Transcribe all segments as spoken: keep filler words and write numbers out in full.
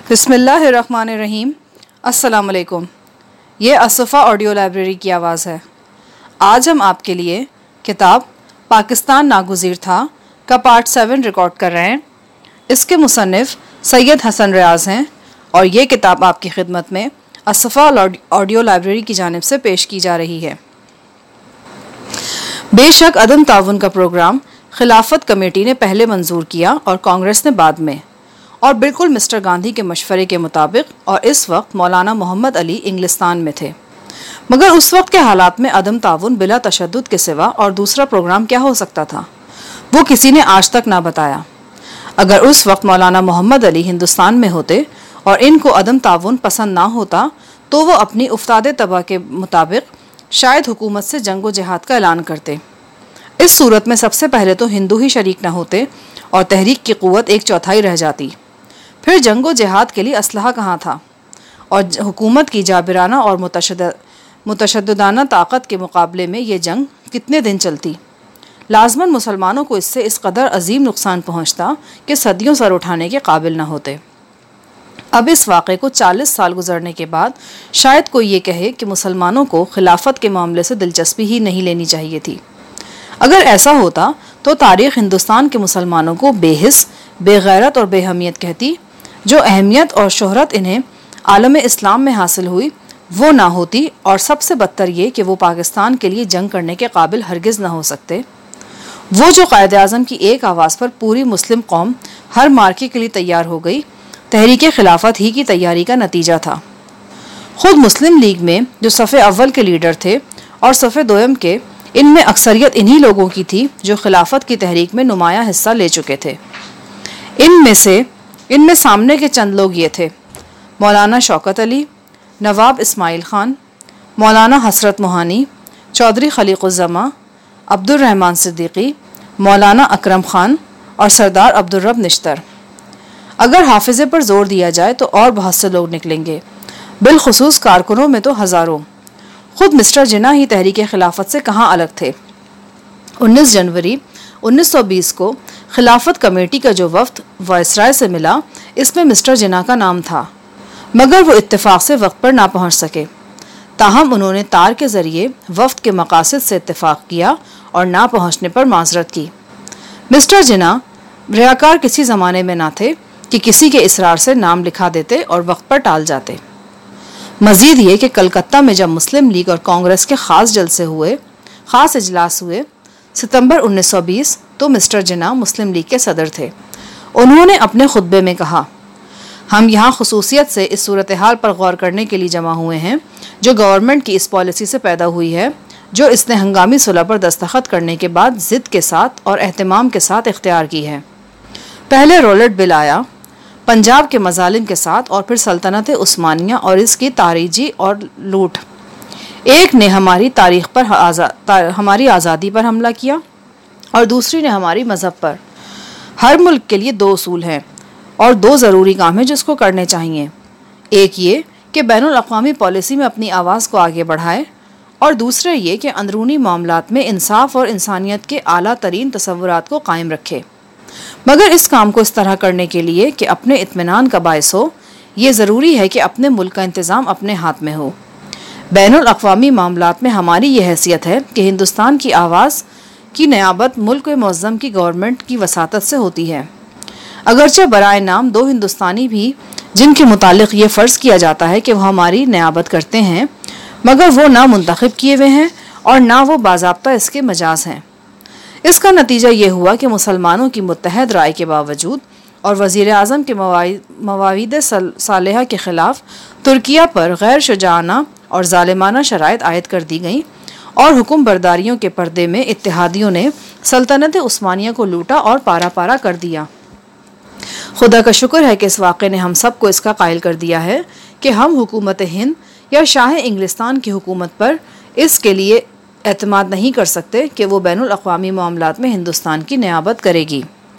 बिस्मिल्लाहिर्रहमानिर्रहीम। अस्सलाम वालेकुम। ये असफ़ा ऑडियो लाइब्रेरी की आवाज़ है। आज हम आपके लिए किताब पाकिस्तान नागुज़ीर था का पार्ट सेवन रिकॉर्ड कर रहे हैं। इसके मुसन्निफ़ सैयद हसन रियाज़ हैं और ये किताब आपकी खिदमत में असफ़ा ऑडियो लाइब्रेरी की जानिब से पेश की जा रही है। बेशक अदम ताउन का प्रोग्राम खिलाफत कमेटी ने पहले मंजूर किया और कांग्रेस ने बाद में, और बिल्कुल मिस्टर गांधी के मशवरे के मुताबिक, और इस वक्त मौलाना मोहम्मद अली इंग्लिस्तान में थे। मगर उस वक्त के हालात में अदम ताउन बिला तशद्दुद के सिवा और दूसरा प्रोग्राम क्या हो सकता था, वो किसी ने आज तक ना बताया। अगर उस वक्त मौलाना मोहम्मद अली हिंदुस्तान में होते और इनको अदम ताउन पसंद ना होता तो वो अपनी उफ्तादे तबाह के मुताबिक शायद हुकूमत से जंग व जिहाद का ऐलान करते। इस सूरत में सबसे पहले तो हिंदू ही शरीक न होते और तहरीक की क़ुव्वत एक चौथाई रह जाती। फिर जंग व जिहाद के लिए असलहा कहाँ था, और हुकूमत की जाबिराना और मुतशद्दिदाना ताकत के मुकाबले में ये जंग कितने दिन चलती। लाजमन मुसलमानों को इससे इस कदर अजीम नुकसान पहुँचता कि सदियों सर उठाने के काबिल न होते। अब इस वाक़े को चालीस साल गुजरने के बाद शायद कोई ये कहे कि मुसलमानों को खिलाफत के मामले से दिलचस्पी ही नहीं लेनी चाहिए थी। अगर ऐसा होता तो तारीख़ हिंदुस्तान के मुसलमानों को बेहिस, बेगैरत और बेहमियत कहती। जो अहमियत और शोहरत इन्हें आलम इस्लाम में हासिल हुई वो ना होती, और सबसे बदतर ये कि वो पाकिस्तान के लिए जंग करने के काबिल हरगिज़ ना हो सकते। वो जो क़ायद आज़म की एक आवाज़ पर पूरी मुस्लिम कौम हर मार्के के लिए तैयार हो गई, तहरीक खिलाफत ही की तैयारी का नतीजा था। ख़ुद मुस्लिम लीग में जो सफ़े अव्वल के लीडर थे और सफ़े दोयम के, इनमें अक्सरियत इन्हीं लोगों की थी जो खिलाफत की तहरीक में नुमायाँ हिस्सा ले चुके थे। इनमें से इनमें सामने के चंद लोग ये थे: मौलाना शौकत अली, नवाब इस्माइल ख़ान, मौलाना हसरत मोहानी, चौधरी खलीक़ुज़्ज़मा, अब्दुर्रहमान सिद्दीकी, मौलाना अकरम ख़ान और सरदार अब्दुर्रब निश्तर। अगर हाफिज़े पर जोर दिया जाए तो और बहुत से लोग निकलेंगे, बिलखुसूस कारकुनों में तो हज़ारों। ख़ुद मिस्टर जिन्ना ही तहरीक खिलाफत से कहाँ अलग थे। उन्नीस जनवरी उन्नीस सौ बीस को खिलाफत कमेटी का जो वफ्द वायसराय से मिला, इसमें मिस्टर जिन्ना का नाम था, मगर वो इत्तेफाक से वक्त पर ना पहुँच सके। ताहम उन्होंने तार के ज़रिए वफ्द के मकासद से इत्तेफाक किया और ना पहुँचने पर माजरत की। मिस्टर जिन्ना रियाकार किसी ज़माने में ना थे कि किसी के इसरार से नाम लिखा देते और वक्त पर टाल जाते। मज़ीद ये कि कलकत्ता में जब मुस्लिम लीग और कांग्रेस के ख़ास जलसे हुए, ख़ास इजलास हुए सितंबर उन्नीस सौ बीस, तो मिस्टर जिन्ना मुस्लिम लीग के सदर थे। उन्होंने अपने खुतबे में कहा, हम यहाँ खुसूसियत से इस सूरत हाल पर गौर करने के लिए जमा हुए हैं जो गवर्नमेंट की इस पॉलिसी से पैदा हुई है, जो इसने हंगामी सुलह पर दस्तखत करने के बाद ज़िद के साथ और एहतमाम के साथ इख्तियार की है। पहले रोलेट बिल आया पंजाब के मजालिम के साथ, और फिर सल्तनत उस्मानिया और इसकी तारीजी और लूट। एक ने हमारी तारीख पर आज़ा, ता, हमारी आज़ादी पर हमला किया और दूसरी ने हमारी मज़हब पर। हर मुल्क के लिए दो उसूल हैं और दो ज़रूरी काम हैं जिसको करने चाहिए। एक ये कि बैनुल अक़वामी पॉलिसी में अपनी आवाज़ को आगे बढ़ाए, और दूसरे ये कि अंदरूनी मामलात में इंसाफ और इंसानियत के आला तरीन तसव्वुरात को कायम रखे। मगर इस काम को इस तरह करने के लिए कि अपने इत्मीनान का बायस हो, ये ज़रूरी है कि अपने मुल्क का इंतज़ाम अपने हाथ में हो। बैनुल अक़वामी मामलात में हमारी ये हैसियत है कि हिंदुस्तान की आवाज़ की नियाबत मुल्क मुअज़्ज़म की गवर्नमेंट की वसातत से होती है। अगरचे बराए नाम दो हिंदुस्तानी भी जिनके मुतालिक ये फ़र्ज़ किया जाता है कि वह हमारी नियाबत करते हैं, मगर वो ना मुंतखब किए हुए हैं और ना वो बाज़ाब्ता इसके मजाज हैं। इसका नतीजा ये हुआ कि मुसलमानों की मुत्तहद राय के बावजूद और वज़ीर आज़म के मवाइद सालेहा के ख़िलाफ़ तुर्किया पर गैर शुजाना और ज़ालिमाना शराइत आयद कर दी गई, और हुक्म बरदारियों के पर्दे में इत्तेहादियों ने सल्तनत उस्मानिया को लूटा और पारा पारा कर दिया। खुदा का शुक्र है कि इस वाक़े ने हम सब को इसका कायल कर दिया है कि हम हुकूमत हिंद या शाह इंग्लिस्तान की हुकूमत पर इसके लिए एतमाद नहीं कर सकते कि वो बैनुल अक़वामी मामलात में हिंदुस्तान की नियाबत करेगी।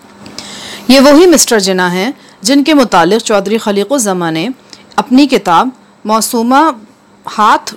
ये वही मिस्टर जिन्ना हैं जिनके मुतालिक चौधरी खलीक़ुज़्ज़मा ने अपनी किताब मौसूमा हाथ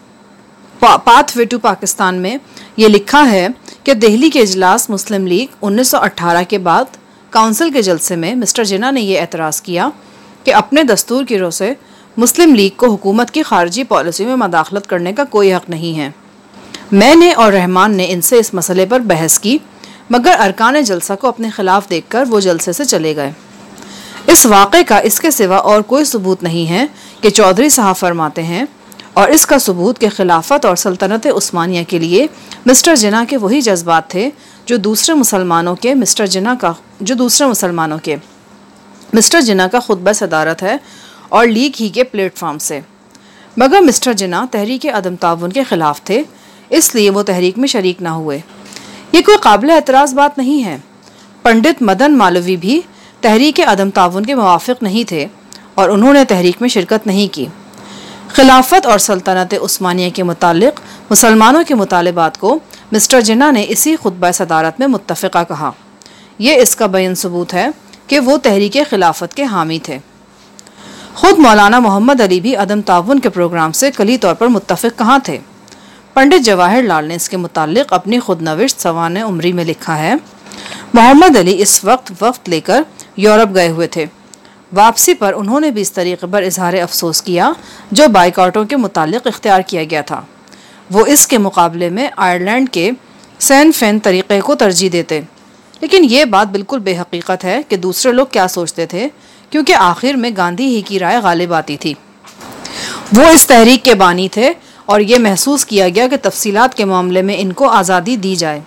पाथवे टू पाकिस्तान में ये लिखा है कि दिल्ली के इजलास मुस्लिम लीग उन्नीस सौ अठारह के बाद काउंसिल के जलसे में मिस्टर जिन्ना ने यह एतराज़ किया कि अपने दस्तूर की रोह से मुस्लिम लीग को हुकूमत की खारजी पॉलिसी में मदाखलत करने का कोई हक नहीं है। मैंने और रहमान ने इनसे इस मसले पर बहस की, मगर अरकान जलसा को अपने खिलाफ देखकर वो जलसे से चले गए। इस वाक़े का इसके सिवा और कोई सबूत नहीं है कि चौधरी साहब फरमाते हैं, और इसका सबूत के खिलाफत और सल्तनत उस्मानिया के लिए मिस्टर जिन्ना के वही जज्बात थे जो दूसरे मुसलमानों के मिस्टर जिन्ना का जो दूसरे मुसलमानों के मिस्टर जिन्ना का खुतबा सदारत है और लीग ही के प्लेटफॉर्म से। मगर मिस्टर जिन्ना तहरीक अदम ताउन के ख़िलाफ़ थे, इसलिए वो तहरीक में शरीक ना हुए। ये कोई काबिल एतराज़ बात नहीं है। पंडित मदन मालवी भी तहरीक अदम ताउन के मुवाफ़िक़ नहीं थे और उन्होंने तहरीक में शिरकत नहीं की। खिलाफत और सल्तनत उस्मानिया के मुतालिक मुसलमानों के मुतालबात को मिस्टर जिन्ना ने इसी खुतबा सदारत में मुत्तफ़िक़ा कहा। यह इसका बयान सबूत है कि वो तहरीक खिलाफत के हामी थे। ख़ुद मौलाना मोहम्मद अली भी अदम ताउन के प्रोग्राम से कली तौर पर मुत्तफ़िक़ कहाँ थे। पंडित जवाहिर लाल ने इसके मुतालिक अपनी खुद नविश्त सवाने उमरी में लिखा है, मोहम्मद अली इस वक्त वक्त लेकर यूरोप गए हुए थे। वापसी पर उन्होंने भी इस तरीक़े पर इजहार अफसोस किया जो बाइकआउटों के मुतालिक इख्तियार किया गया था। वो इसके मुकाबले में आयरलैंड के सैन फेन तरीक़े को तरजीह देते, लेकिन ये बात बिल्कुल बेहकीकत है कि दूसरे लोग क्या सोचते थे, क्योंकि आखिर में गांधी ही की राय गालिब आती थी। वो इस तहरीक के बानी थे और ये महसूस किया गया कि तफसीलात के मामले में इनको आज़ादी दी जाए।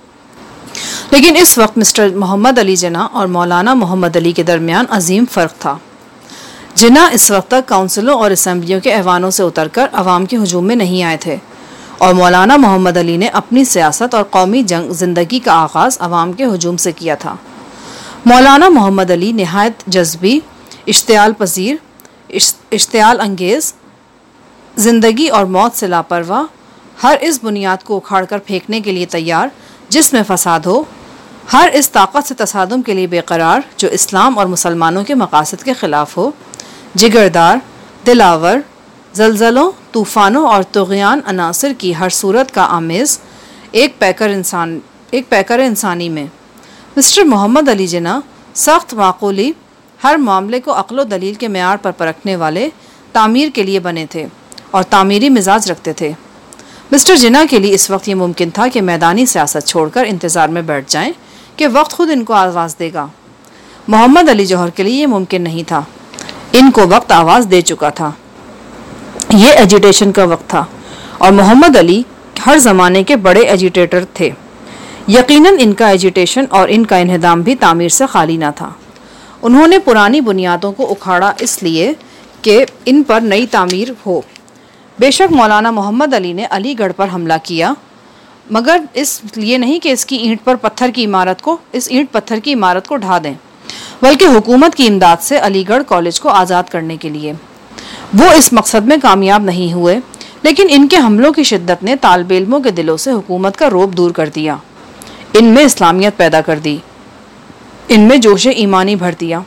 लेकिन इस वक्त मिस्टर मोहम्मद अली जिन्ना और मौलाना मोहम्मद अली के दरमियान अजीम फ़र्क था। जिन्ना इस वक्त तक काउंसिलों और असम्बलियों के ऐवानों से उतरकर अवाम के हजूम में नहीं आए थे, और मौलाना मोहम्मद अली ने अपनी सियासत और कौमी जंग ज़िंदगी का आगाज़ अवाम के हजूम से किया था। मौलाना मोहम्मद अली नहायत जज्बी, इश्तियाल पजीर, इश्तियाल अंगेज़, ज़िंदगी और मौत से लापरवाह, हर इस बुनियाद को उखाड़ कर फेंकने के लिए तैयार जिसमें फ़साद हो, हर इस ताकत से तसादुम के लिए बेकरार जो इस्लाम और मुसलमानों के मकासद के ख़िलाफ़ हो, जिगरदार, दिलावर, जलजलों, तूफ़ानों और तुग़यान अनासिर की हर सूरत का आमेज़, एक पैकर इंसान एक पैकर इंसानी में मिस्टर मोहम्मद अली जिन्ना सख्त माकूली, हर मामले को अक़्ल व दलील के मेयार पर परखने वाले तामीर के लिए बने थे और तामीरी मिजाज रखते थे। मिस्टर जिन्ना के लिए इस वक्त ये मुमकिन था कि मैदानी सियासत छोड़कर इंतज़ार में बैठ जाएं कि वक्त खुद इनको आवाज़ देगा। मोहम्मद अली जौहर के लिए ये मुमकिन नहीं था। इनको वक्त आवाज़ दे चुका था। ये एजिटेशन का वक्त था और मोहम्मद अली हर ज़माने के बड़े एजिटेटर थे। यकीनन इनका एजिटेशन और इनका इन्हदाम भी तामीर से खाली ना था। उन्होंने पुरानी बुनियादों को उखाड़ा इसलिए कि इन पर नई तामीर हो। बेशक मौलाना मोहम्मद अली ने अलीगढ़ पर हमला किया, मगर इसलिए नहीं कि इसकी ईंट पर पत्थर की इमारत को इस ईंट पत्थर की इमारत को ढा दें, बल्कि हुकूमत की इमदाद से अलीगढ़ कॉलेज को आज़ाद करने के लिए। वो इस मकसद में कामयाब नहीं हुए, लेकिन इनके हमलों की शिद्दत ने तालिबे इल्मों के दिलों से हुकूमत का रौब दूर कर दिया, इनमें इस्लामियत पैदा कर दी, इनमें जोश ईमानी भर दिया।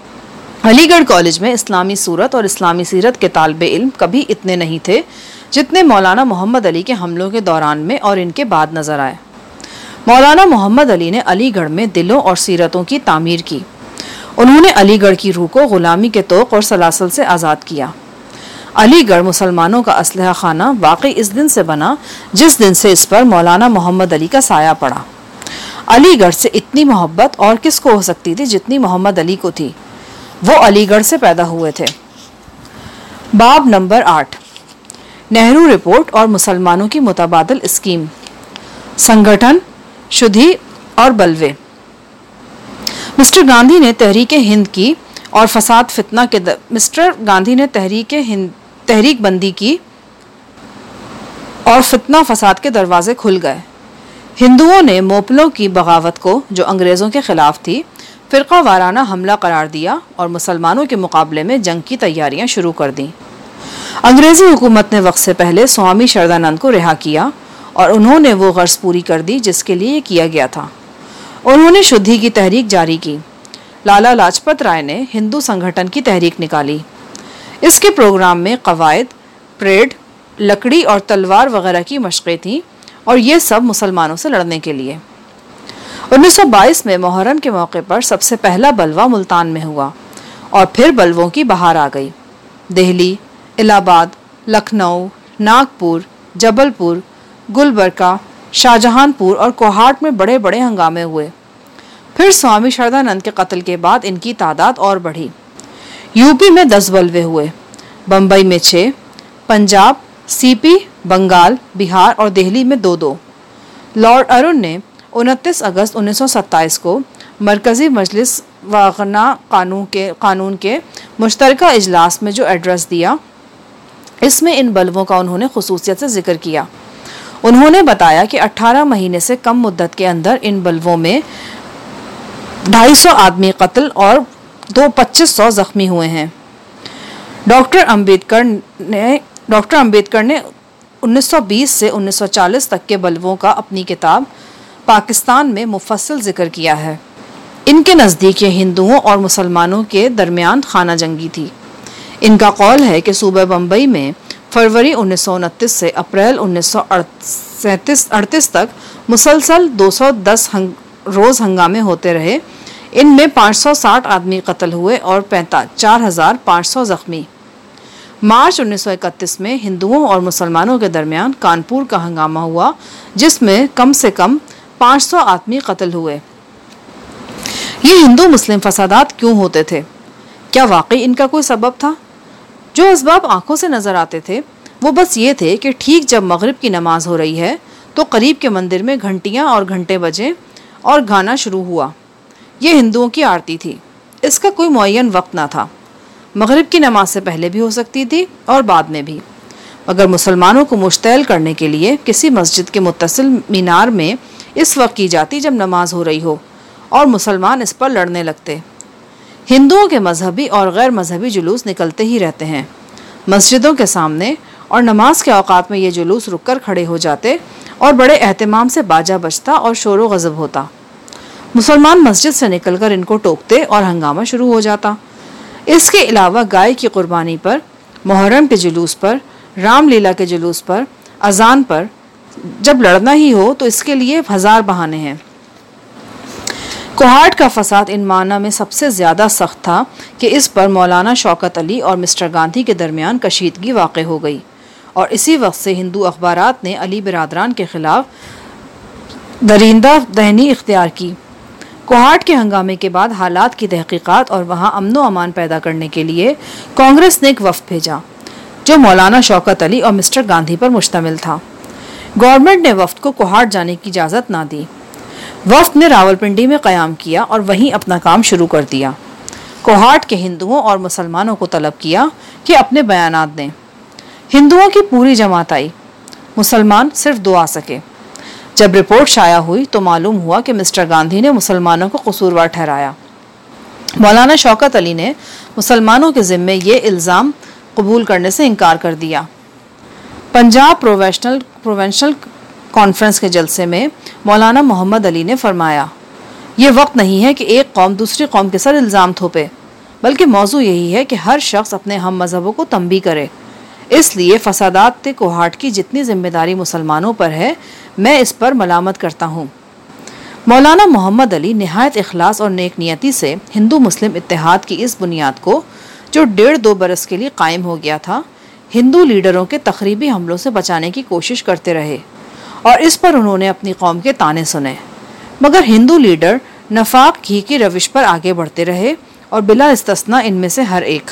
अलीगढ़ कॉलेज में इस्लामी सूरत और इस्लामी सीरत के तालिबे इल्म कभी इतने नहीं थे जितने मौलाना मोहम्मद अली के हमलों के दौरान में और इनके बाद नजर आए। मौलाना मोहम्मद अली ने अलीगढ़ में दिलों और सीरतों की तामीर की। उन्होंने अलीगढ़ की रूह को गुलामी के तोक़ और सलासल से आज़ाद किया। अलीगढ़ मुसलमानों का असलहा खाना वाकई इस दिन से बना जिस दिन से इस पर मौलाना मोहम्मद अली का साया पड़ा। अलीगढ़ से इतनी मोहब्बत और किसको हो सकती थी जितनी मोहम्मद अली को थी। वो अलीगढ़ से पैदा हुए थे। बाब नंबर आठ, नेहरू रिपोर्ट और मुसलमानों की मुतबादल स्कीम, संगठन, शुद्धि और बलवे। मिस्टर गांधी ने तहरीक हिंद की और फसाद फितना के द... मिस्टर गांधी ने तहरीक हिंद तहरीक बंदी की और फितना फसाद के दरवाजे खुल गए। हिंदुओं ने मोपलों की बगावत को, जो अंग्रेज़ों के ख़िलाफ़ थी, फ़िरका वाराना हमला करार दिया और मुसलमानों के मुकाबले में जंग की तैयारियां शुरू कर दी। अंग्रेज़ी हुकूमत ने वक्त से पहले स्वामी शरदानंद को रिहा किया और उन्होंने वो गर्ज पूरी कर दी जिसके लिए किया गया था। उन्होंने शुद्धि की तहरीक जारी की। लाला लाजपत राय ने हिंदू संगठन की तहरीक निकाली। इसके प्रोग्राम में कवायद, परेड, लकड़ी और तलवार वगैरह की मशक़ें थीं और ये सब मुसलमानों से लड़ने के लिए। उन्नीस सौ बाईस में मुहर्रम के मौके पर सबसे पहला बलवा मुल्तान में हुआ। और फिर बल्बों की बहार आ गई। दिल्ली, इलाहाबाद, लखनऊ, नागपुर, जबलपुर, गुलबर्गा, शाहजहानपुर और कोहाट में बड़े बड़े हंगामे हुए। फिर स्वामी श्रद्धानंद के कत्ल के बाद इनकी तादाद और बढ़ी। यूपी में दस बल्बे हुए, बम्बई में छः, पंजाब, सीपी, बंगाल, बिहार और दिल्ली में दो दो। लॉर्ड अरुण ने उनतीस अगस्त उन्नीस सौ सत्ताईस को मरकज़ी मजलिस वागना कानून के कानून के मुश्तरका इजलास में जो एड्रेस दिया, इसमें इन बल्बों का उन्होंने खुसूसियत से जिक्र किया। उन्होंने बताया कि अठारह महीने से कम मुद्दत के अंदर इन बल्बों में ढाई सौ आदमी कत्ल और दो पच्चीस सौ जख्मी हुए हैं। डॉक्टर अंबेडकर ने डॉक्टर अंबेडकर ने उन्नीस सौ बीस से उन्नीस सौ चालीस तक के बल्बों का अपनी किताब पाकिस्तान में मुफस्सल जिक्र किया है। इनके नज़दीक ये हिंदुओं और मुसलमानों के दरमियान खाना जंगी थी। इनका कौल है कि सूबे बम्बई में फरवरी उन्नीस सौ उनतीस से अप्रैल उन्नीस सौ अड़तीस तक मुसलसल दो सौ दस हंग, रोज़ हंगामे होते रहे। इनमें पाँच सौ साठ आदमी कत्ल हुए और पैंता चार हज़ार पाँच सौ जख्मी। मार्च उन्नीस सौ इकतीस में हिंदुओं और मुसलमानों के दरमियान कानपुर का हंगामा हुआ, जिसमें कम से कम पाँच सौ आदमी कत्ल हुए। ये हिंदू मुस्लिम फसादात क्यों होते थे? क्या वाकई इनका कोई सबब था? जो असबाब आंखों से नजर आते थे वो बस ये थे कि ठीक जब मगरिब की नमाज हो रही है तो करीब के मंदिर में घंटियां और घंटे बजे और गाना शुरू हुआ। ये हिंदुओं की आरती थी। इसका कोई मुअय्यन वक्त ना था। मगरिब की नमाज से पहले भी हो सकती थी और बाद में भी, मगर मुसलमानों को मुश्तैल करने के लिए किसी मस्जिद के मुत्तसिल मीनार में इस वक्त की जाती जब नमाज हो रही हो और मुसलमान इस पर लड़ने लगते। हिंदुओं के मजहबी और गैर मजहबी जुलूस निकलते ही रहते हैं। मस्जिदों के सामने और नमाज के औकात में ये जुलूस रुककर खड़े हो जाते और बड़े एहतमाम से बाजा बजता और शोर गज़ब होता। मुसलमान मस्जिद से निकलकर इनको टोकते और हंगामा शुरू हो जाता। इसके अलावा गाय की कुर्बानी पर, मुहर्रम के जुलूस पर, रामलीला के जुलूस पर, अजान पर जब लड़ना ही हो तो इसके लिए हजार बहाने हैं। कोहाट का फसाद इन माना में सबसे ज़्यादा सख्त था कि इस पर मौलाना शौकत अली और मिस्टर गांधी के दरमियान कशीदगी वाक़ हो गई और इसी वक्त से हिंदू अखबारात ने अली बिरादरान के खिलाफ दरिंदा दहनी इख्तियार की। कोहाट के हंगामे के बाद हालात की तहकीकात और वहाँ अमन व अमान पैदा करने के लिए कांग्रेस ने एक वफ़द भेजा जो मौलाना शौकत अली और मिस्टर गांधी पर मुश्तमिल था। गवर्नमेंट ने वफ़द को कोहाट जाने की इजाज़त ना दी। वफ़द ने रावलपिंडी में क़याम किया और वहीं अपना काम शुरू कर दिया। कोहाट के हिंदुओं और मुसलमानों को तलब किया कि अपने बयानात दें। हिंदुओं की पूरी जमात आई, मुसलमान सिर्फ दो आ सके। जब रिपोर्ट शाया हुई तो मालूम हुआ कि मिस्टर गांधी ने मुसलमानों को कसूरवार ठहराया। मौलाना शौकत अली ने मुसलमानों के ज़िम्मे ये इल्ज़ाम कबूल करने से इनकार कर दिया। पंजाब प्रोवेशनल प्रोवेंशनल कॉन्फ्रेंस के जलसे में मौलाना मोहम्मद अली ने फरमाया, ये वक्त नहीं है कि एक कौम दूसरी कौम के सर इल्ज़ाम थोपे, बल्कि मौजू यही है कि हर शख्स अपने हम मज़हबों को तंबी करे। इसलिए फसादात कोहाट की जितनी जिम्मेदारी मुसलमानों पर है, मैं इस पर मलामत करता हूँ। मौलाना मोहम्मद अली निहायत इखलास और नेक नियति से हिंदू मुस्लिम इत्तेहाद की इस बुनियाद को, जो डेढ़ दो बरस के लिए कायम हो गया था, हिंदू लीडरों के तखरीबी हमलों से बचाने की कोशिश करते रहे और इस पर उन्होंने अपनी कौम के ताने सुने। मगर हिंदू लीडर नफाक घी की रविश पर आगे बढ़ते रहे और बिला इस्तिस्ना इनमें से हर एक।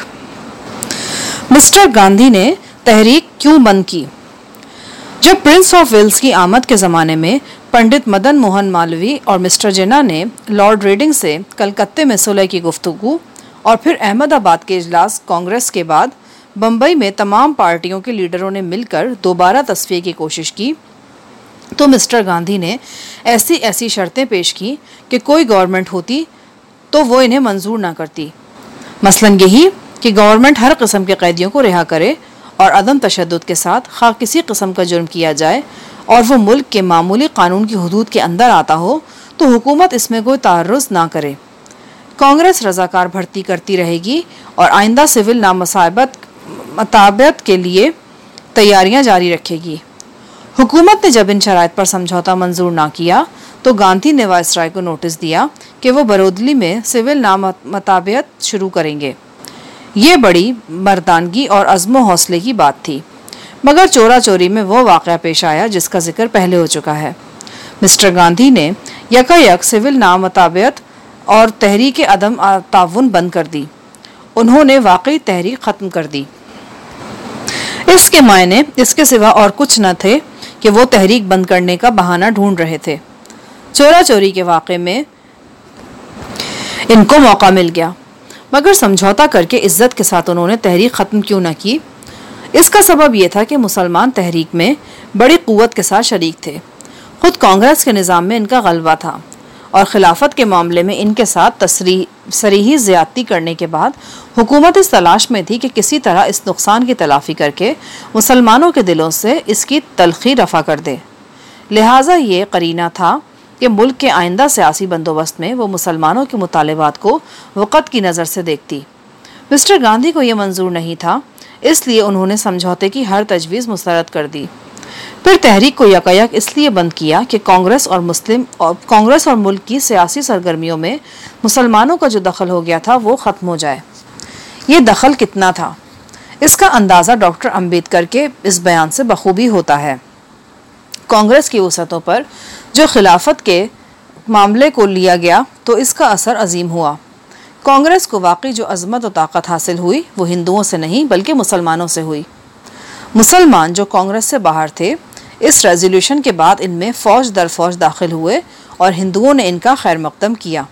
मिस्टर गांधी ने तहरीक क्यों बंद की? जब प्रिंस ऑफ वेल्स की आमद के ज़माने में पंडित मदन मोहन मालवी और मिस्टर जिन्ना ने लॉर्ड रेडिंग से कलकत्ते में सुलह की गुफ्तगू और फिर अहमदाबाद के इजलास कांग्रेस के बाद बम्बई में तमाम पार्टियों के लीडरों ने मिलकर दोबारा तस्फिये की कोशिश की, तो मिस्टर गांधी ने ऐसी ऐसी शर्तें पेश की कि कोई गवर्नमेंट होती तो वो इन्हें मंजूर ना करती। मसलन यही कि गवर्नमेंट हर किस्म के कैदियों को रिहा करे और अदम तशद्दुद के साथ खा किसी किस्म का जुर्म किया जाए और वो मुल्क के मामूली कानून की हदूद के अंदर आता हो तो हुकूमत इसमें कोई तारुज़ ना करे। कांग्रेस रजाकार भर्ती करती रहेगी और आइंदा सिविल नामसाबत मताबियत के लिए तैयारियां जारी रखेगी। हुकूमत ने जब इन शराइत पर समझौता मंजूर ना किया तो गांधी ने वायसराय को नोटिस दिया कि वो बरोदली में सिविल नामताबियत शुरू करेंगे। ये बड़ी मर्दानगी और अज़्म हौसले की बात थी। मगर चोरा चोरी में वो वाक़या पेश आया जिसका जिक्र पहले हो चुका है। मिस्टर गांधी ने यकायक सिविल नामताबियत और तहरीक अदम ताउन बंद कर दी। उन्होंने वाकई तहरीक ख़त्म कर दी। इसके मायने इसके सिवा और कुछ न थे कि वो तहरीक बंद करने का बहाना ढूंढ रहे थे। चोरा चोरी के वाक़े में इनको मौका मिल गया, मगर समझौता करके इज्जत के साथ उन्होंने तहरीक ख़त्म क्यों न की। इसका सबब यह था कि मुसलमान तहरीक में बड़ी क़ुव्वत के साथ शरीक थे। खुद कांग्रेस के निज़ाम में इनका गलबा था और खिलाफत के मामले में इनके साथ तसरी सरीही ज़्यादती करने के बाद हुकूमत इस तलाश में थी कि किसी तरह इस नुकसान की तलाफ़ी करके मुसलमानों के दिलों से इसकी तलखी रफ़ा कर दे। लिहाजा ये करीना था कि मुल्क के आइंदा सियासी बंदोबस्त में वो मुसलमानों के मुतालबात को वक़्त की नज़र से देखती। मिस्टर गांधी को यह मंजूर नहीं था, इसलिए उन्होंने समझौते की हर तजवीज़ मुस्तरद कर दी। फिर तहरीक को यकायक इसलिए बंद किया कि कांग्रेस और मुस्लिम और कांग्रेस और मुल्क की सियासी सरगर्मियों में मुसलमानों का जो दखल हो गया था वो ख़त्म हो जाए। ये दखल कितना था, इसका अंदाज़ा डॉक्टर अम्बेडकर के इस बयान से बखूबी होता है। कांग्रेस की वसतों पर जो खिलाफत के मामले को लिया गया तो इसका असर अजीम हुआ। कांग्रेस को वाकई जो अजमत और ताकत हासिल हुई वो हिंदुओं से नहीं बल्कि मुसलमानों से हुई। मुसलमान जो कांग्रेस से बाहर थे, इस रेजोल्यूशन के बाद इनमें फ़ौज दर फ़ौज दाखिल हुए और हिंदुओं ने इनका खैर मकदम किया।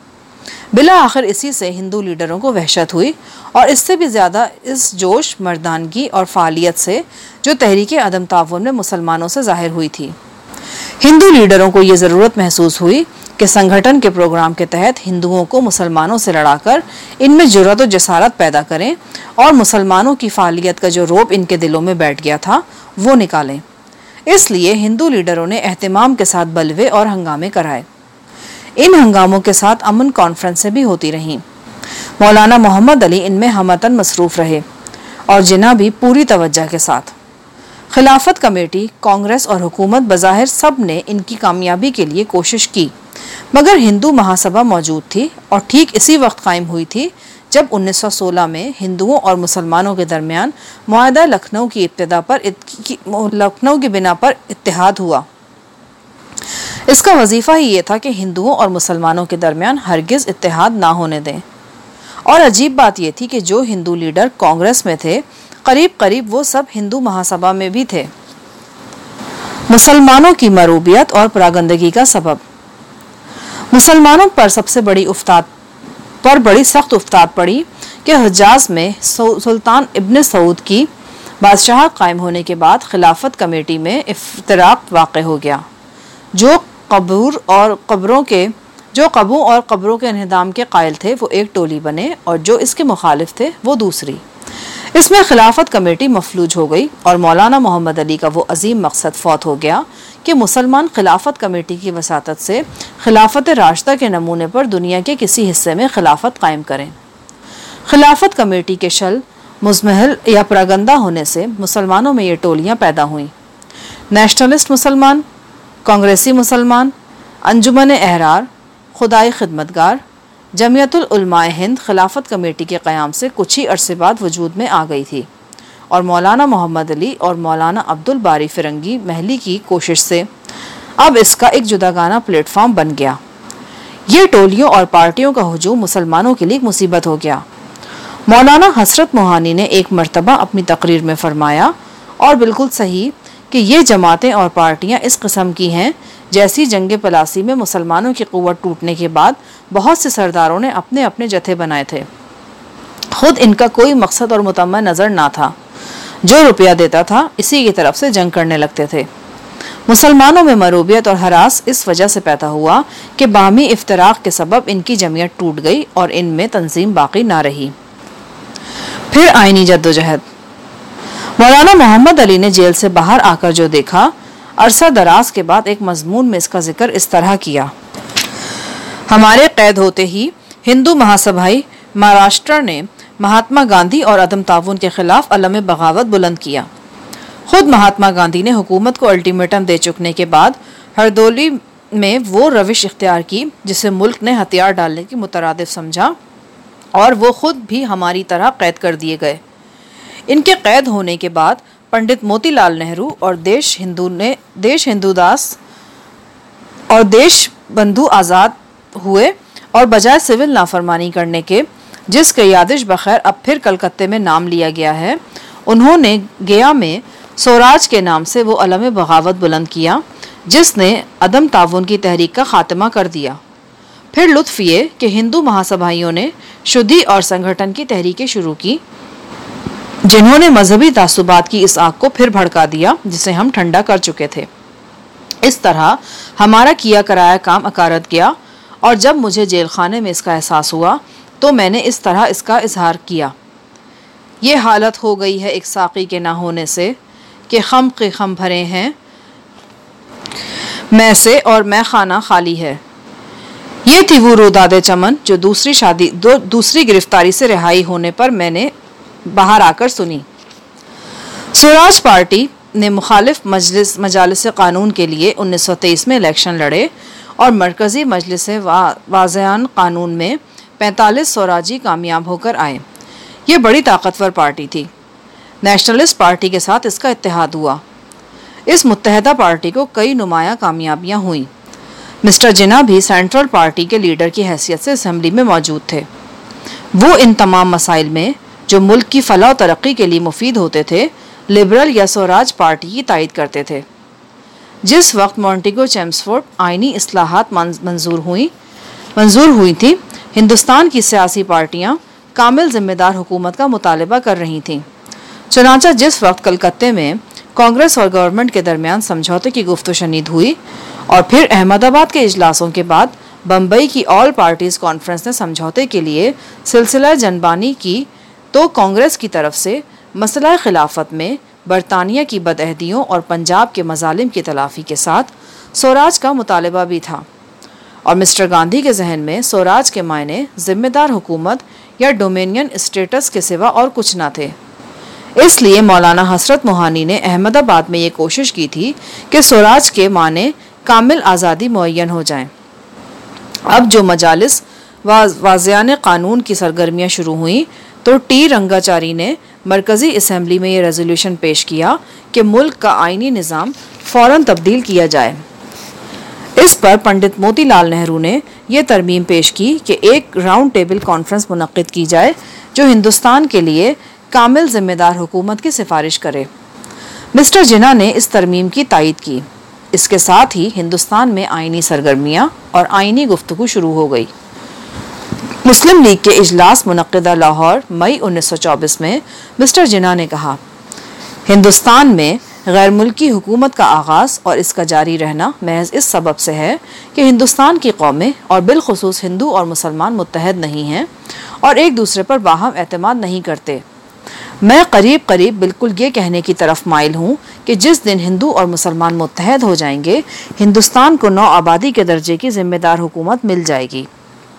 बिला आखिर इसी से हिंदू लीडरों को वहशत हुई और इससे भी ज़्यादा इस जोश, मर्दानगी और फ़ालियत से जो तहरीक अदम ताउन में मुसलमानों से ज़ाहिर हुई थी। हिंदू लीडरों को ये ज़रूरत महसूस हुई कि संगठन के प्रोग्राम के तहत हिंदुओं को मुसलमानों से लड़ाकर इनमें जुर्रत और जसारत पैदा करें और मुसलमानों की फ़ालियत का जो रोब इनके दिलों में बैठ गया था वो निकालें। इसलिए हिंदू लीडरों ने एहतिमाम के साथ बलवे और हंगामे कराए। इन हंगामों के साथ अमन कॉन्फ्रेंसें भी होती रहीं। मौलाना मोहम्मद अली इनमें हमतन मसरूफ़ रहे और जिन्ना भी पूरी तवज्जो के साथ। खिलाफत कमेटी, कांग्रेस और हुकूमत बज़ाहिर सब ने इनकी कामयाबी के लिए कोशिश की, मगर हिंदू महासभा मौजूद थी और ठीक इसी वक्त कायम हुई थी जब उन्नीस सौ सोलह में हिंदुओं और मुसलमानों के दरमियान मुआहदा लखनऊ की इब्तिदा पर लखनऊ की बिना पर इत्तेहाद हुआ। इसका वजीफ़ा ही ये था कि हिंदुओं और मुसलमानों के दरमियान हरगिज़ इत्तेहाद ना होने दें। और अजीब बात यह थी कि जो हिंदू लीडर कांग्रेस में थे, करीब करीब वो सब हिंदू महासभा में भी थे। मुसलमानों की मरूबियत और परागंदगी का सबब। मुसलमानों पर सबसे बड़ी उफ्ताद पर बड़ी सख्त उफ्ताद पड़ी कि हिजाज में सुल्तान इब्न सऊद की बादशाह कायम होने के बाद खिलाफत कमेटी में इफ्तराक वाक़ हो गया। जो कब्र और कब्रों के जो कब्रों और कब्रों के इन्हिदाम के कायल थे वो एक टोली बने और जो इसके मुखालिफ थे वो दूसरी। इसमें खिलाफत कमेटी मफलूज हो गई और मौलाना मोहम्मद अली का वो अजीम मकसद फौत हो गया कि मुसलमान खिलाफत कमेटी की वसातत से खिलाफत राशिदा के नमूने पर दुनिया के किसी हिस्से में खिलाफत कायम करें। खिलाफत कमेटी के शल, मुजमहल या प्रगंदा होने से मुसलमानों में ये टोलियाँ पैदा हुईं। नेशनलिस्ट मुसलमान, कांग्रेसी मुसलमान, अंजुमन अहरार, खुदाई खिदमतगार, जमियतुल उलमाए हिंद खिलाफत कमेटी के क़याम से कुछ ही अरसे बाद वजूद में आ गई थी और मौलाना मोहम्मद अली और मौलाना अब्दुल बारी फिरंगी महली की कोशिश से अब इसका एक जुदागाना प्लेटफॉर्म बन गया। ये टोलियों और पार्टियों का हुजूम मुसलमानों के लिए एक मुसीबत हो गया। मौलाना हसरत मोहानी ने एक मरतबा अपनी तकरीर में फरमाया, और बिल्कुल सही, कि ये जमातें और पार्टियां इस किस्म की हैं जैसी जंग पलासी में मुसलमानों की क़ुव्वत टूटने के बाद बहुत से सरदारों ने अपने अपने जत्थे बनाए थे। खुद इनका कोई मकसद और मुतम्मा नज़र ना था। जो रुपया देता था इसी की तरफ से जंग करने लगते थे। मुसलमानों में मरूबियत और हरास इस वजह से पैदा हुआ कि बाहमी इफ्तराक के सबब इनकी जमीयत टूट गई और इनमें तंजीम बाकी ना रही। फिर आईनी जद्दोजहद। मौलाना मोहम्मद अली ने जेल से बाहर आकर जो देखा, अरसा दराज के बाद एक मजमून में इसका जिक्र इस तरह किया। हमारे कैद होते ही हिंदू महासभाई महाराष्ट्र ने महात्मा गांधी और अदम ताउन के खिलाफ अलम बगावत बुलंद किया। खुद महात्मा गांधी ने हुकूमत को अल्टीमेटम दे चुकने के बाद हरदोली में वो रविश इख्तियार की जिसे मुल्क ने हथियार डालने की मुतरादिफ समझा और वो खुद भी हमारी तरह कैद कर दिए गए। इनके कैद होने के बाद पंडित मोतीलाल नेहरू और देश हिंदू ने देश हिंदू दास और देश बंधु आज़ाद हुए और बजाय सिविल नाफरमानी करने के, जिसके यादिश बखैर अब फिर कलकत्ते में नाम लिया गया है, उन्होंने गया में स्वराज के नाम से वो अलम बगावत बुलंद किया, जिसने अदम ताउन की तहरीक का खात्मा कर दिया। फिर लुत्फ ये कि हिंदू महासभाइयों ने शुद्धि और संगठन की तहरीकें शुरू की, जिन्होंने मजहबी तासुबात की इस आग को फिर भड़का दिया जिसे हम ठंडा कर चुके थे। इस तरह हमारा किया कराया काम अकारत गया, और जब मुझे जेल खाने में इसका एहसास हुआ तो मैंने इस तरह इसका इजहार किया, ये हालत हो गई है एक साक़ी के ना होने से कि खम के खम भरे हैं मैं से और मैं खाना खाली है। ये थी वो रोदादे चमन जो दूसरी शादी दो दूसरी गिरफ्तारी से रिहाई होने पर मैंने बाहर आकर सुनी। स्वराज पार्टी ने मुखालिफ मजलिस मजालिस कानून के लिए उन्नीस सौ तेईस में इलेक्शन लड़े और मरकज़ी मजलिस वा, वाज़ियान कानून में पैंतालीस स्वराजी कामयाब होकर आए। ये बड़ी ताकतवर पार्टी थी। नेशनलिस्ट पार्टी के साथ इसका इत्तेहाद हुआ। इस मुत्तहदा पार्टी को कई नुमाया कामयाबियां हुई। मिस्टर जिन्ना भी सेंट्रल पार्टी के लीडर की हैसियत से असेंबली में मौजूद थे। वो इन तमाम मसाइल में जो मुल्क की फलाह व तरक्की के लिए मुफीद होते थे, लिबरल या स्वराज पार्टी की तायद करते थे। जिस वक्त मॉन्टेगो चेम्सफोर्ड आइनी इस्लाहात मंजूर हुई मंजूर हुई थी, हिंदुस्तान की सियासी पार्टियां कामिल जिम्मेदार हुकूमत का मुतालबा कर रही थीं। चुनांचा जिस वक्त कलकत्ते में कांग्रेस और गवर्नमेंट के दरमियान समझौते की गुफ्तगू शनीद हुई और फिर अहमदाबाद के इजलासों के बाद बम्बई की ऑल पार्टीज कॉन्फ्रेंस ने समझौते के लिए सिलसिला जनबानी की, तो कांग्रेस की तरफ से मसला खिलाफत में बरतानिया की बदअहदियों और पंजाब के मजालिम की तलाफी के साथ स्वराज का मुतालबा भी था, और मिस्टर गांधी के जहन में स्वराज के मायने जिम्मेदार हुकूमत या डोमिनियन स्टेटस के सिवा और कुछ न थे। इसलिए मौलाना हसरत मोहानी ने अहमदाबाद में ये कोशिश की थी कि स्वराज के माने कामिल आज़ादी मुअय्यन हो जाए। अब जो मजालिस वाज़ियान कानून की सरगर्मियाँ शुरू हुई तो टी रंगाचारी ने मरकज़ी असम्बली में ये रेजोल्यूशन पेश किया कि मुल्क का आइनी निज़ाम फ़ौरन तब्दील किया जाए। इस पर पंडित मोतीलाल नेहरू ने यह तरमीम पेश की कि एक राउंड टेबल कॉन्फ्रेंस मुनक्किद की जाए जो हिंदुस्तान के लिए कामिल जिम्मेदार हुकूमत की सिफारिश करे। मिस्टर जिन्ना ने इस तरमीम की तायद की। इसके साथ ही हिंदुस्तान में आइनी सरगर्मियाँ और आइनी गुफ्तगू शुरू हो गई। मुस्लिम लीग के इजलास मुनक्किदा लाहौर मई उन्नीस सौ चौबीस में मिस्टर जिन्ना ने कहा, हिंदुस्तान में गैर मुल्की हुकूमत का आगाज़ और इसका जारी रहना महज इस सबब से है कि हिंदुस्तान की कौमें और बिलखुसूस हिंदू और मुसलमान मुत्तहद नहीं हैं और एक दूसरे पर बाहम एतमाद नहीं करते। मैं करीब करीब बिल्कुल ये कहने की तरफ माइल हूँ कि जिस दिन हिंदू और मुसलमान मुत्तहद हो जाएंगे, हिंदुस्तान को नौ आबादी के दर्जे की जिम्मेदार हुकूमत मिल जाएगी।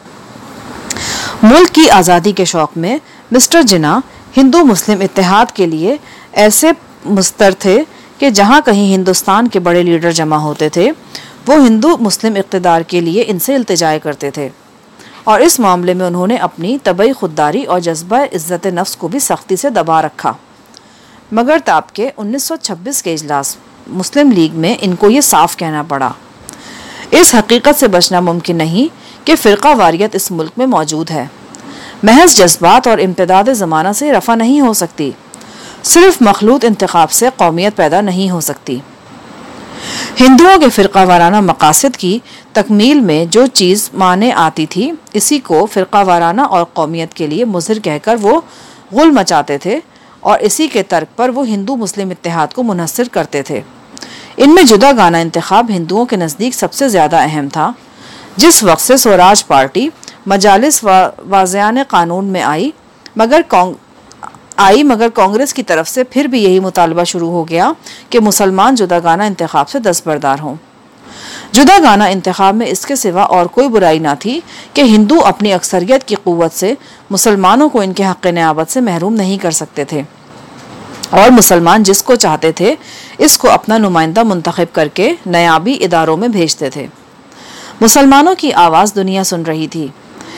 मुल्क की आज़ादी के शौक़ में मिस्टर जिन्ना हिंदू मुस्लिम इत्तेहाद के लिए ऐसे मुस्तर थे कि जहाँ कहीं हिंदुस्तान के बड़े लीडर जमा होते थे, वो हिंदू मुस्लिम इक़्तिदार के लिए इनसे इल्तिजाए करते थे, और इस मामले में उन्होंने अपनी तबई खुददारी और जज्बा इज़्ज़त नफ्स को भी सख्ती से दबा रखा। मगर ताब के उन्नीस सौ छब्बीस के इजलास मुस्लिम लीग में इनको ये साफ कहना पड़ा। इस हकीकत से बचना मुमकिन नहीं कि फ़िरका वारियत इस मुल्क में मौजूद है। महज जज्बात और इम्तिदाद ज़माना से रफ़ा नहीं हो सकती। सिर्फ मखलूत इंतखाब से कौमियत पैदा नहीं हो सकती। हिंदुओं के फ़िरका वाराना मकासद की तकमील में जो चीज़ माने आती थी, इसी को फ़िरका वाराना और कौमियत के लिए मुज़हिर कहकर वो गुल मचाते थे, और इसी के तर्क पर वो हिंदू मुस्लिम इत्तेहाद को मुनहसर करते थे। इनमें जुदा गाना इंतखाब हिंदुओं के नज़दीक सबसे ज़्यादा अहम था। जिस वक्त से स्वराज पार्टी मजालिस वाज़ियान कानून में आई मगर आई मगर कांग्रेस की तरफ से फिर भी यही मुतालबा शुरू हो गया कि मुसलमान जुदा गाना इंतखाब से दस्तबरदार हों। जुदा गाना इंतखाब में इसके सिवा और कोई बुराई ना थी कि हिंदू अपनी अक्सरियत की क़ुव्वत से मुसलमानों को इनके हक़ नियाबत से महरूम नहीं कर सकते थे, और मुसलमान जिसको चाहते थे इसको अपना नुमाइंदा मुंतखब करके नयाबी इदारों में भेजते थे। मुसलमानों की आवाज़ दुनिया सुन रही थी।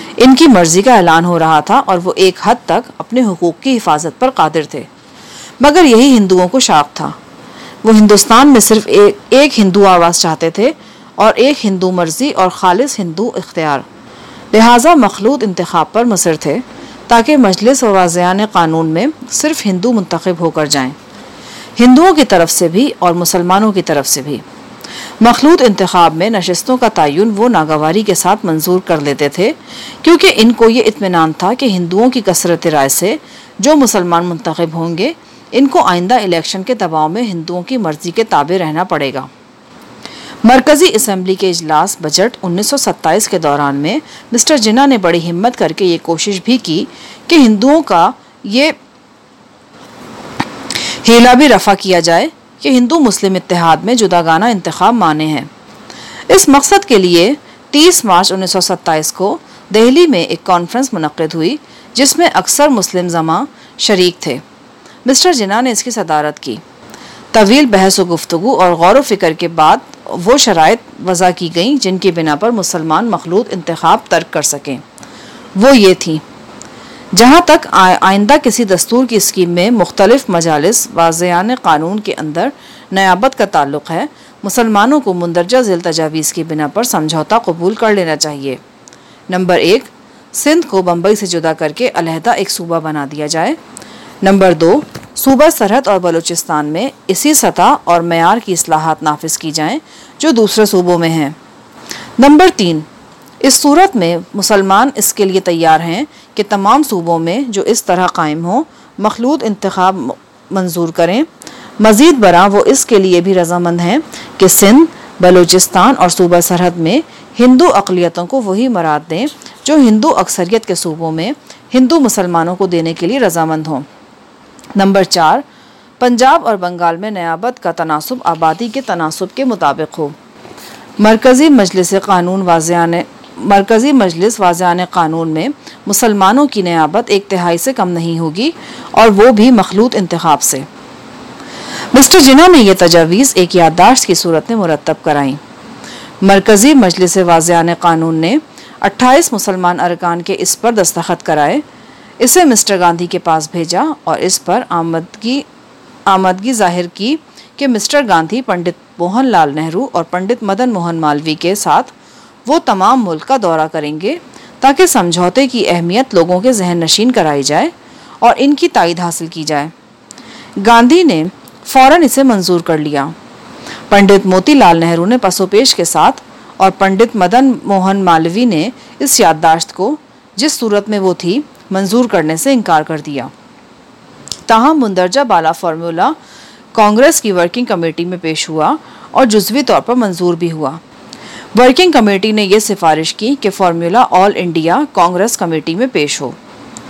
इनकी मर्जी का ऐलान हो रहा था और वो एक हद तक अपने हुकूक की हिफाजत पर कादिर थे। मगर यही हिंदुओं को शाक था। वो हिंदुस्तान में सिर्फ एक, एक हिंदू आवाज़ चाहते थे और एक हिंदू मर्जी और खालिस हिंदू इख्तियार। लिहाजा मखलूत इंतखाब पर मुसर थे ताकि मजलिस व वाज़ियान कानून में सिर्फ हिंदू मुंतखब होकर जाएं, हिंदुओं की तरफ से भी और मुसलमानों की तरफ से भी। मखलूत इंतखाब में नशस्तों का तयन वो नागवारी के साथ मंजूर कर लेते थे क्योंकि इनको ये इत्मीनान था कि हिंदुओं की कसरत राय से जो मुसलमान मुंतखब होंगे इनको आइंदा इलेक्शन के दबाव में हिंदुओं की मर्जी के ताबे रहना पड़ेगा। मरकजी असम्बली के इजलास बजट उन्नीस सौ सत्ताईस के दौरान में मिस्टर जिन्ना ने बड़ी हिम्मत करके ये कोशिश भी की कि हिंदुओं का ये हीला भी रफा किया जाए कि हिंदू मुस्लिम इत्तेहाद में जुदागाना इंतखाब माने हैं। इस मकसद के लिए तीस मार्च उन्नीस सौ सत्ताईस को दिल्ली में एक कॉन्फ्रेंस मुनक्किद हुई जिसमें अक्सर मुस्लिम जमा शरीक थे। मिस्टर जिन्ना ने इसकी सदारत की। तवील बहस व गुफ्तगू और गौर व फिक्र के बाद वो शराइत वज़ा की गईं जिनकी बिना पर मुसलमान मखलूत इंतखाब तर्क कर सकें। वो ये थी, जहाँ तक आइंदा किसी दस्तूर की स्कीम में मुख्तलिफ मजालिस वाज़ियान कानून के अंदर नयाबत का ताल्लुक़ है, मुसलमानों को मुंदरजा ज़िल तजावीज़ की बिना पर समझौता कबूल कर लेना चाहिए। नंबर एक, सिंध को बम्बई से जुदा करके अलहदा एक सूबा बना दिया जाए। नंबर दो, सूबा सरहद और बलूचिस्तान में इसी सतह और मयार की इस्लाहात नाफिज की जाएं जो दूसरे सूबों में हैं। नंबर तीन, इस सूरत में मुसलमान इसके लिए तैयार हैं कि तमाम सूबों में जो इस तरह कायम हो मखलूत इंतखाब मंजूर करें। मज़ीद बरा वो इसके लिए भी रजामंद हैं कि सिंध, बलूचिस्तान और सूबा सरहद में हिंदू अक़लियतों को वही मराद दें जो हिंदू अक्सरियत के सूबों में हिंदू मुसलमानों को देने के लिए रजामंद हों। नंबर चार, पंजाब और बंगाल में नयाबत का तनासुब आबादी के तनासुब के मुताबिक हो। मरकज़ी मजलिस कानून वाज़ियान मरकज़ी मजलिस वाज़ियान कानून में मुसलमानों की नयाबत एक तिहाई से कम नहीं होगी और वो भी मखलूत इंतखाब से। मिस्टर जिन्ना ने यह तजावीज़ एक याददाश्त की सूरत में मुरतब कराई। मरकज़ी मजलिस वाज़ियान कानून ने अट्ठाईस मुसलमान अरकान के इस पर दस्तखत कराए। इसे मिस्टर गांधी के पास भेजा और इस पर आमदगी आमदगी जाहिर की कि मिस्टर गांधी पंडित मोहन लाल नेहरू और पंडित मदन मोहन मालवीय के साथ वो तमाम मुल्क का दौरा करेंगे ताकि समझौते की अहमियत लोगों के जहन नशीन कराई जाए और इनकी तायद हासिल की जाए। गांधी ने फ़ौरन इसे मंजूर कर लिया। पंडित मोतीलाल नेहरू ने पसोपेश के साथ और पंडित मदन मोहन मालवीय ने इस याददाश्त को जिस सूरत में वो थी मंजूर करने से इनकार कर दिया। ताहम मुंदरजा बाला फार्मूला कांग्रेस की वर्किंग कमेटी में पेश हुआ और जुज़वी तौर पर मंजूर भी हुआ। वर्किंग कमेटी ने यह सिफारिश की कि formula all India Congress committee में पेश हो।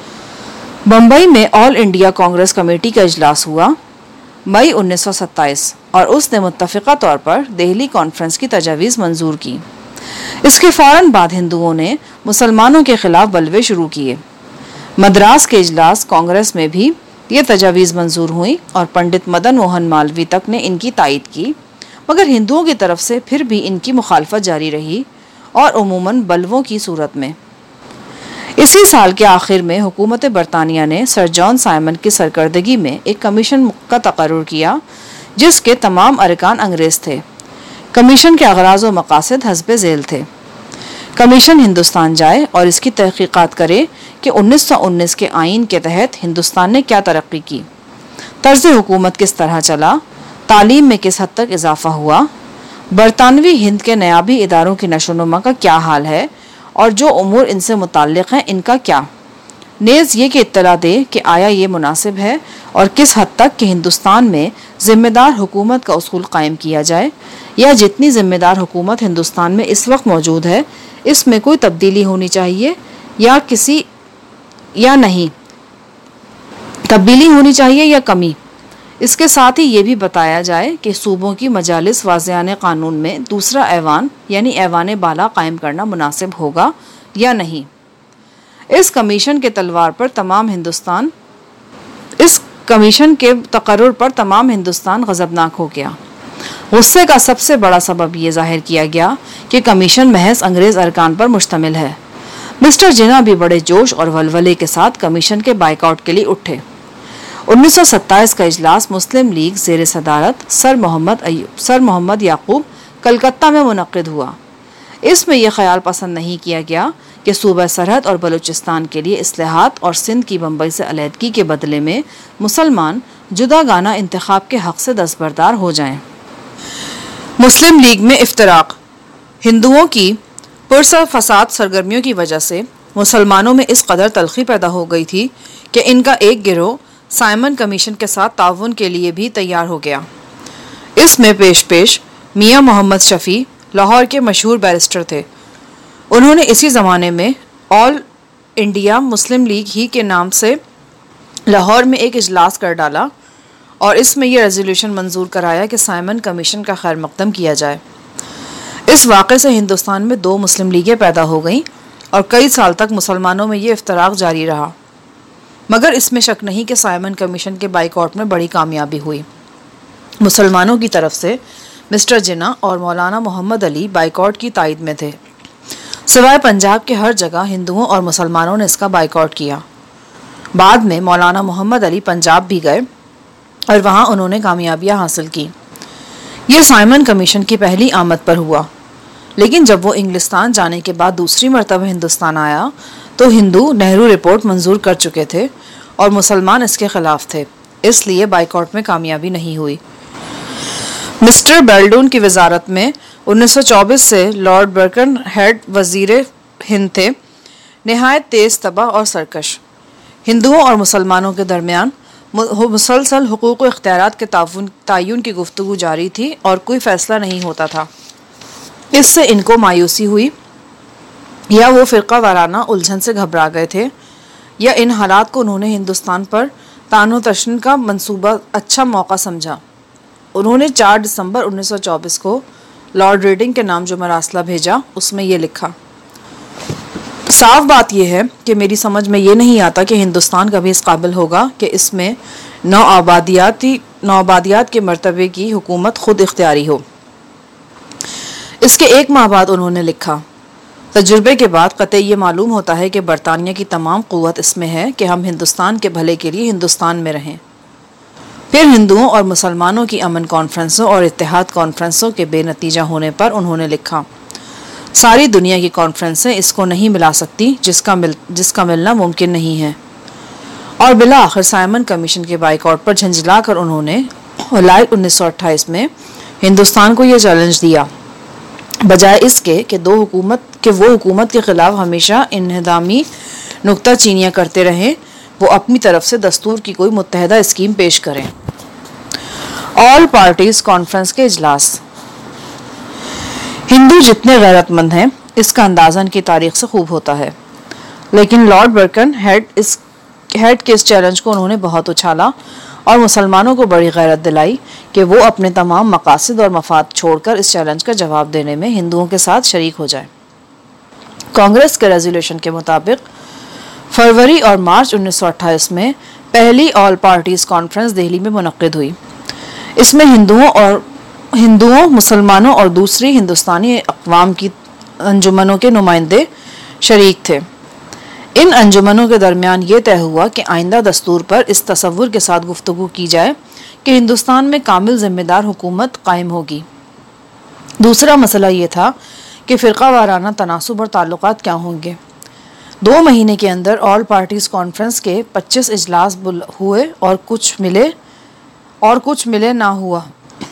बम्बई में ऑल इंडिया कांग्रेस कमेटी का इजलास हुआ मई उन्नीस सौ सत्ताईस और उसने मुत्तफ़िक़ा तौर पर दिल्ली कॉन्फ्रेंस की तजावीज़ मंजूर की। इसके फ़ौरन बाद हिंदुओं ने मुसलमानों के खिलाफ बलवे शुरू किए। मद्रास के इजलास कांग्रेस में भी ये तजावीज़ मंजूर हुई और पंडित मदन मोहन मालवीय तक ने इनकी तायद की, मगर हिंदुओं की तरफ से फिर भी इनकी मुखालफत जारी रही और उमूमन बलवों की सूरत में। इसी साल के आखिर में हुकूमत बरतानिया ने सर जॉन साइमन की सरकर्दगी में एक कमीशन का तकर्रुर किया जिसके तमाम अरकान अंग्रेज़ थे। कमीशन के अगराज़ व मकासद हस्बे झेल थे। कमीशन हिंदुस्तान जाए और इसकी तहकीकात करे कि उन्नीस सौ उन्नीस के आइन के तहत हिंदुस्तान ने क्या तरक्की की, तर्ज हुकूमत किस तरह चला, तालीम में किस हद तक इजाफा हुआ, बरतानवी हिंद के नयाबी इदारों की नशोनुमा का क्या हाल है और जो उमूर इनसे मुताल्लिक़ हैं इनका क्या, नेज़ ये कि इत्तला दे कि आया ये मुनासिब है और किस हद तक कि हिंदुस्तान में ज़िम्मेदार हुकूमत का उसूल कायम किया जाए या जितनी ज़िम्मेदार हुकूमत हिंदुस्तान में इस वक्त मौजूद है इसमें कोई तब्दीली होनी चाहिए या किसी या नहीं, तब्दीली होनी चाहिए या कमी। इसके साथ ही ये भी बताया जाए कि सूबों की मजालिस वाज़ियान कानून में दूसरा ऐवान यानी ऐवान बाला कायम करना मुनासिब होगा या नहीं। इस कमीशन के तलवार पर तमाम हिंदुस्तान इस कमीशन के तकर्रुर पर तमाम हिंदुस्तान गज़बनाक हो गया। गुस्से का सबसे बड़ा सबब ये जाहिर किया गया कि कमीशन महज अंग्रेज़ अरकान पर मुश्तमिल है, मिस्टर जिन्ना भी बड़े जोश और वलवले के साथ कमीशन के बाइकआउट के लिए उठे। उन्नीस सौ सत्ताईस का इजलास मुस्लिम लीग ज़ेर सदारत सर मोहम्मद अय्यूब सर मोहम्मद याकूब कलकत्ता में मुनक्किद हुआ। इसमें यह ख्याल पसंद नहीं किया गया कि सूबा सरहद और बलूचिस्तान के लिए इस्लाहात और सिंध की बम्बई से अलहदगी के बदले में मुसलमान जुदागाना इंतखाब के हक से दस्तबरदार हो जाएं। मुस्लिम लीग में इफ्तराक। हिंदुओं की पुरसा फसाद सरगर्मियों की वजह से मुसलमानों में इस कदर तलखी पैदा हो गई थी कि इनका एक गिरोह साइमन कमीशन के साथ ताउन के लिए भी तैयार हो गया। इसमें पेश पेश मियाँ मोहम्मद शफ़ी लाहौर के मशहूर बैरिस्टर थे। उन्होंने इसी ज़माने में ऑल इंडिया मुस्लिम लीग ही के नाम से लाहौर में एक इजलास कर डाला और इसमें यह रेजोल्यूशन मंजूर कराया कि साइमन कमीशन का खैर मकदम किया जाए। इस वाक़े से हिंदुस्तान में दो मुस्लिम लीगें पैदा हो गईं और कई साल तक मुसलमानों में ये इफ्तराक जारी रहा, मगर इसमें शक नहीं कि साइमन कमीशन के बाइकआउट में बड़ी कामयाबी हुई। मुसलमानों की तरफ से मिस्टर जिन्ना और मौलाना मोहम्मद अली बाइकआउट की तायद में थे। सिवाय पंजाब के हर जगह हिंदुओं और मुसलमानों ने इसका बाइकआउट किया। बाद में मौलाना मोहम्मद अली पंजाब भी गए और वहाँ उन्होंने कामयाबियाँ हासिल की। ये साइमन कमीशन की पहली आमद पर हुआ, लेकिन जब वो इंग्लिस्तान जाने के बाद दूसरी मरतबा हिंदुस्तान आया तो हिंदू नेहरू रिपोर्ट मंजूर कर चुके थे और मुसलमान इसके खिलाफ थे, इसलिए बाइकआउट में कामयाबी नहीं हुई। मिस्टर बेल्डून की वजारत में उन्नीस सौ चौबीस से लॉर्ड बर्कन हेड वजीर हिंद थे, नहायत तेज तबाह और सरकश। हिंदुओं और मुसलमानों के दरमियान मुसलसल हुकूक व इख्तियारात के तयन की गुफ्तगू जारी थी और कोई फ़ैसला नहीं होता था। इससे इनको मायूसी हुई या वो फ़िरका वाराना उलझन से घबरा गए थे या इन हालात को उन्होंने हिंदुस्तान पर तानो तशन का मंसूबा अच्छा मौका समझा। उन्होंने चार दिसंबर उन्नीस सौ चौबीस को लॉर्ड रेडिंग के नाम जो मरासला भेजा, उसमें ये लिखा, साफ बात यह है कि मेरी समझ में ये नहीं आता कि हिंदुस्तान कभी इस काबिल होगा कि इसमें नौ आबादियाती नौ आबादियात के मरतबे की हुकूमत खुद इख्तियारी हो। इसके एक माह बाद उन्होंने लिखा, तजुर्बे के बाद कतई ये मालूम होता है कि बरतानिया की तमाम क़ुव्वत इसमें है कि हम हिंदुस्तान के भले के लिए हिंदुस्तान में रहें। फिर हिंदुओं और मुसलमानों की अमन कॉन्फ्रेंसों और इत्तेहाद कॉन्फ्रेंसों के बेनतीजा होने पर उन्होंने लिखा, सारी दुनिया की कॉन्फ्रेंसें इसको नहीं मिला सकती जिसका मिल जिसका मिलना मुमकिन नहीं है। और बिला आखिर साइमन कमीशन के बाइकआउट पर झंझला कर उन्होंने जुलाई उन्नीस सौ अट्ठाईस में हिंदुस्तान को यह चैलेंज दिया, बजाय इसके कि दो हुकूमत के वो हुकूमत के ख़िलाफ़ हमेशा इन्हदामी नुक्ताचीनियाँ करते रहें, वो अपनी तरफ से दस्तूर की कोई मुत्तहदा स्कीम पेश करें। ऑल पार्टीज़ कॉन्फ्रेंस के इजलास। हिंदू जितने गैरतमंद हैं इसका अंदाज़ा इनकी तारीख से खूब होता है, लेकिन लॉर्ड बर्कन हेड इस हेड के इस चैलेंज को उन्होंने बहुत उछाला और मुसलमानों को बड़ी गैरत दिलाई कि वो अपने तमाम मकासद और मफाद छोड़कर इस चैलेंज का जवाब देने में हिंदुओं के साथ शरीक हो जाए। कांग्रेस के रेजोल्यूशन के मुताबिक फरवरी और मार्च उन्नीस सौ अट्ठाईस में पहली ऑल पार्टीज़ कॉन्फ्रेंस दिल्ली में मुनक्किद हुई। इसमें हिंदुओं और हिंदुओं मुसलमानों और दूसरी हिंदुस्तानी अक़वाम की अंजुमनों के नुमाइंदे शरीक थे। इन अंजुमनों के दरमियान ये तय हुआ कि आइंदा दस्तूर पर इस तसव्वुर के साथ गुफ्तगू की जाए कि हिंदुस्तान में कामिल ज़िम्मेदार हुकूमत कायम होगी। दूसरा मसला ये था कि फ़िरका वाराना तनासुब और ताल्लुकात क्या होंगे। दो महीने के अंदर ऑल पार्टीज़ कॉन्फ्रेंस के पच्चीस इजलास हुए और कुछ मिले और कुछ मिले ना हुआ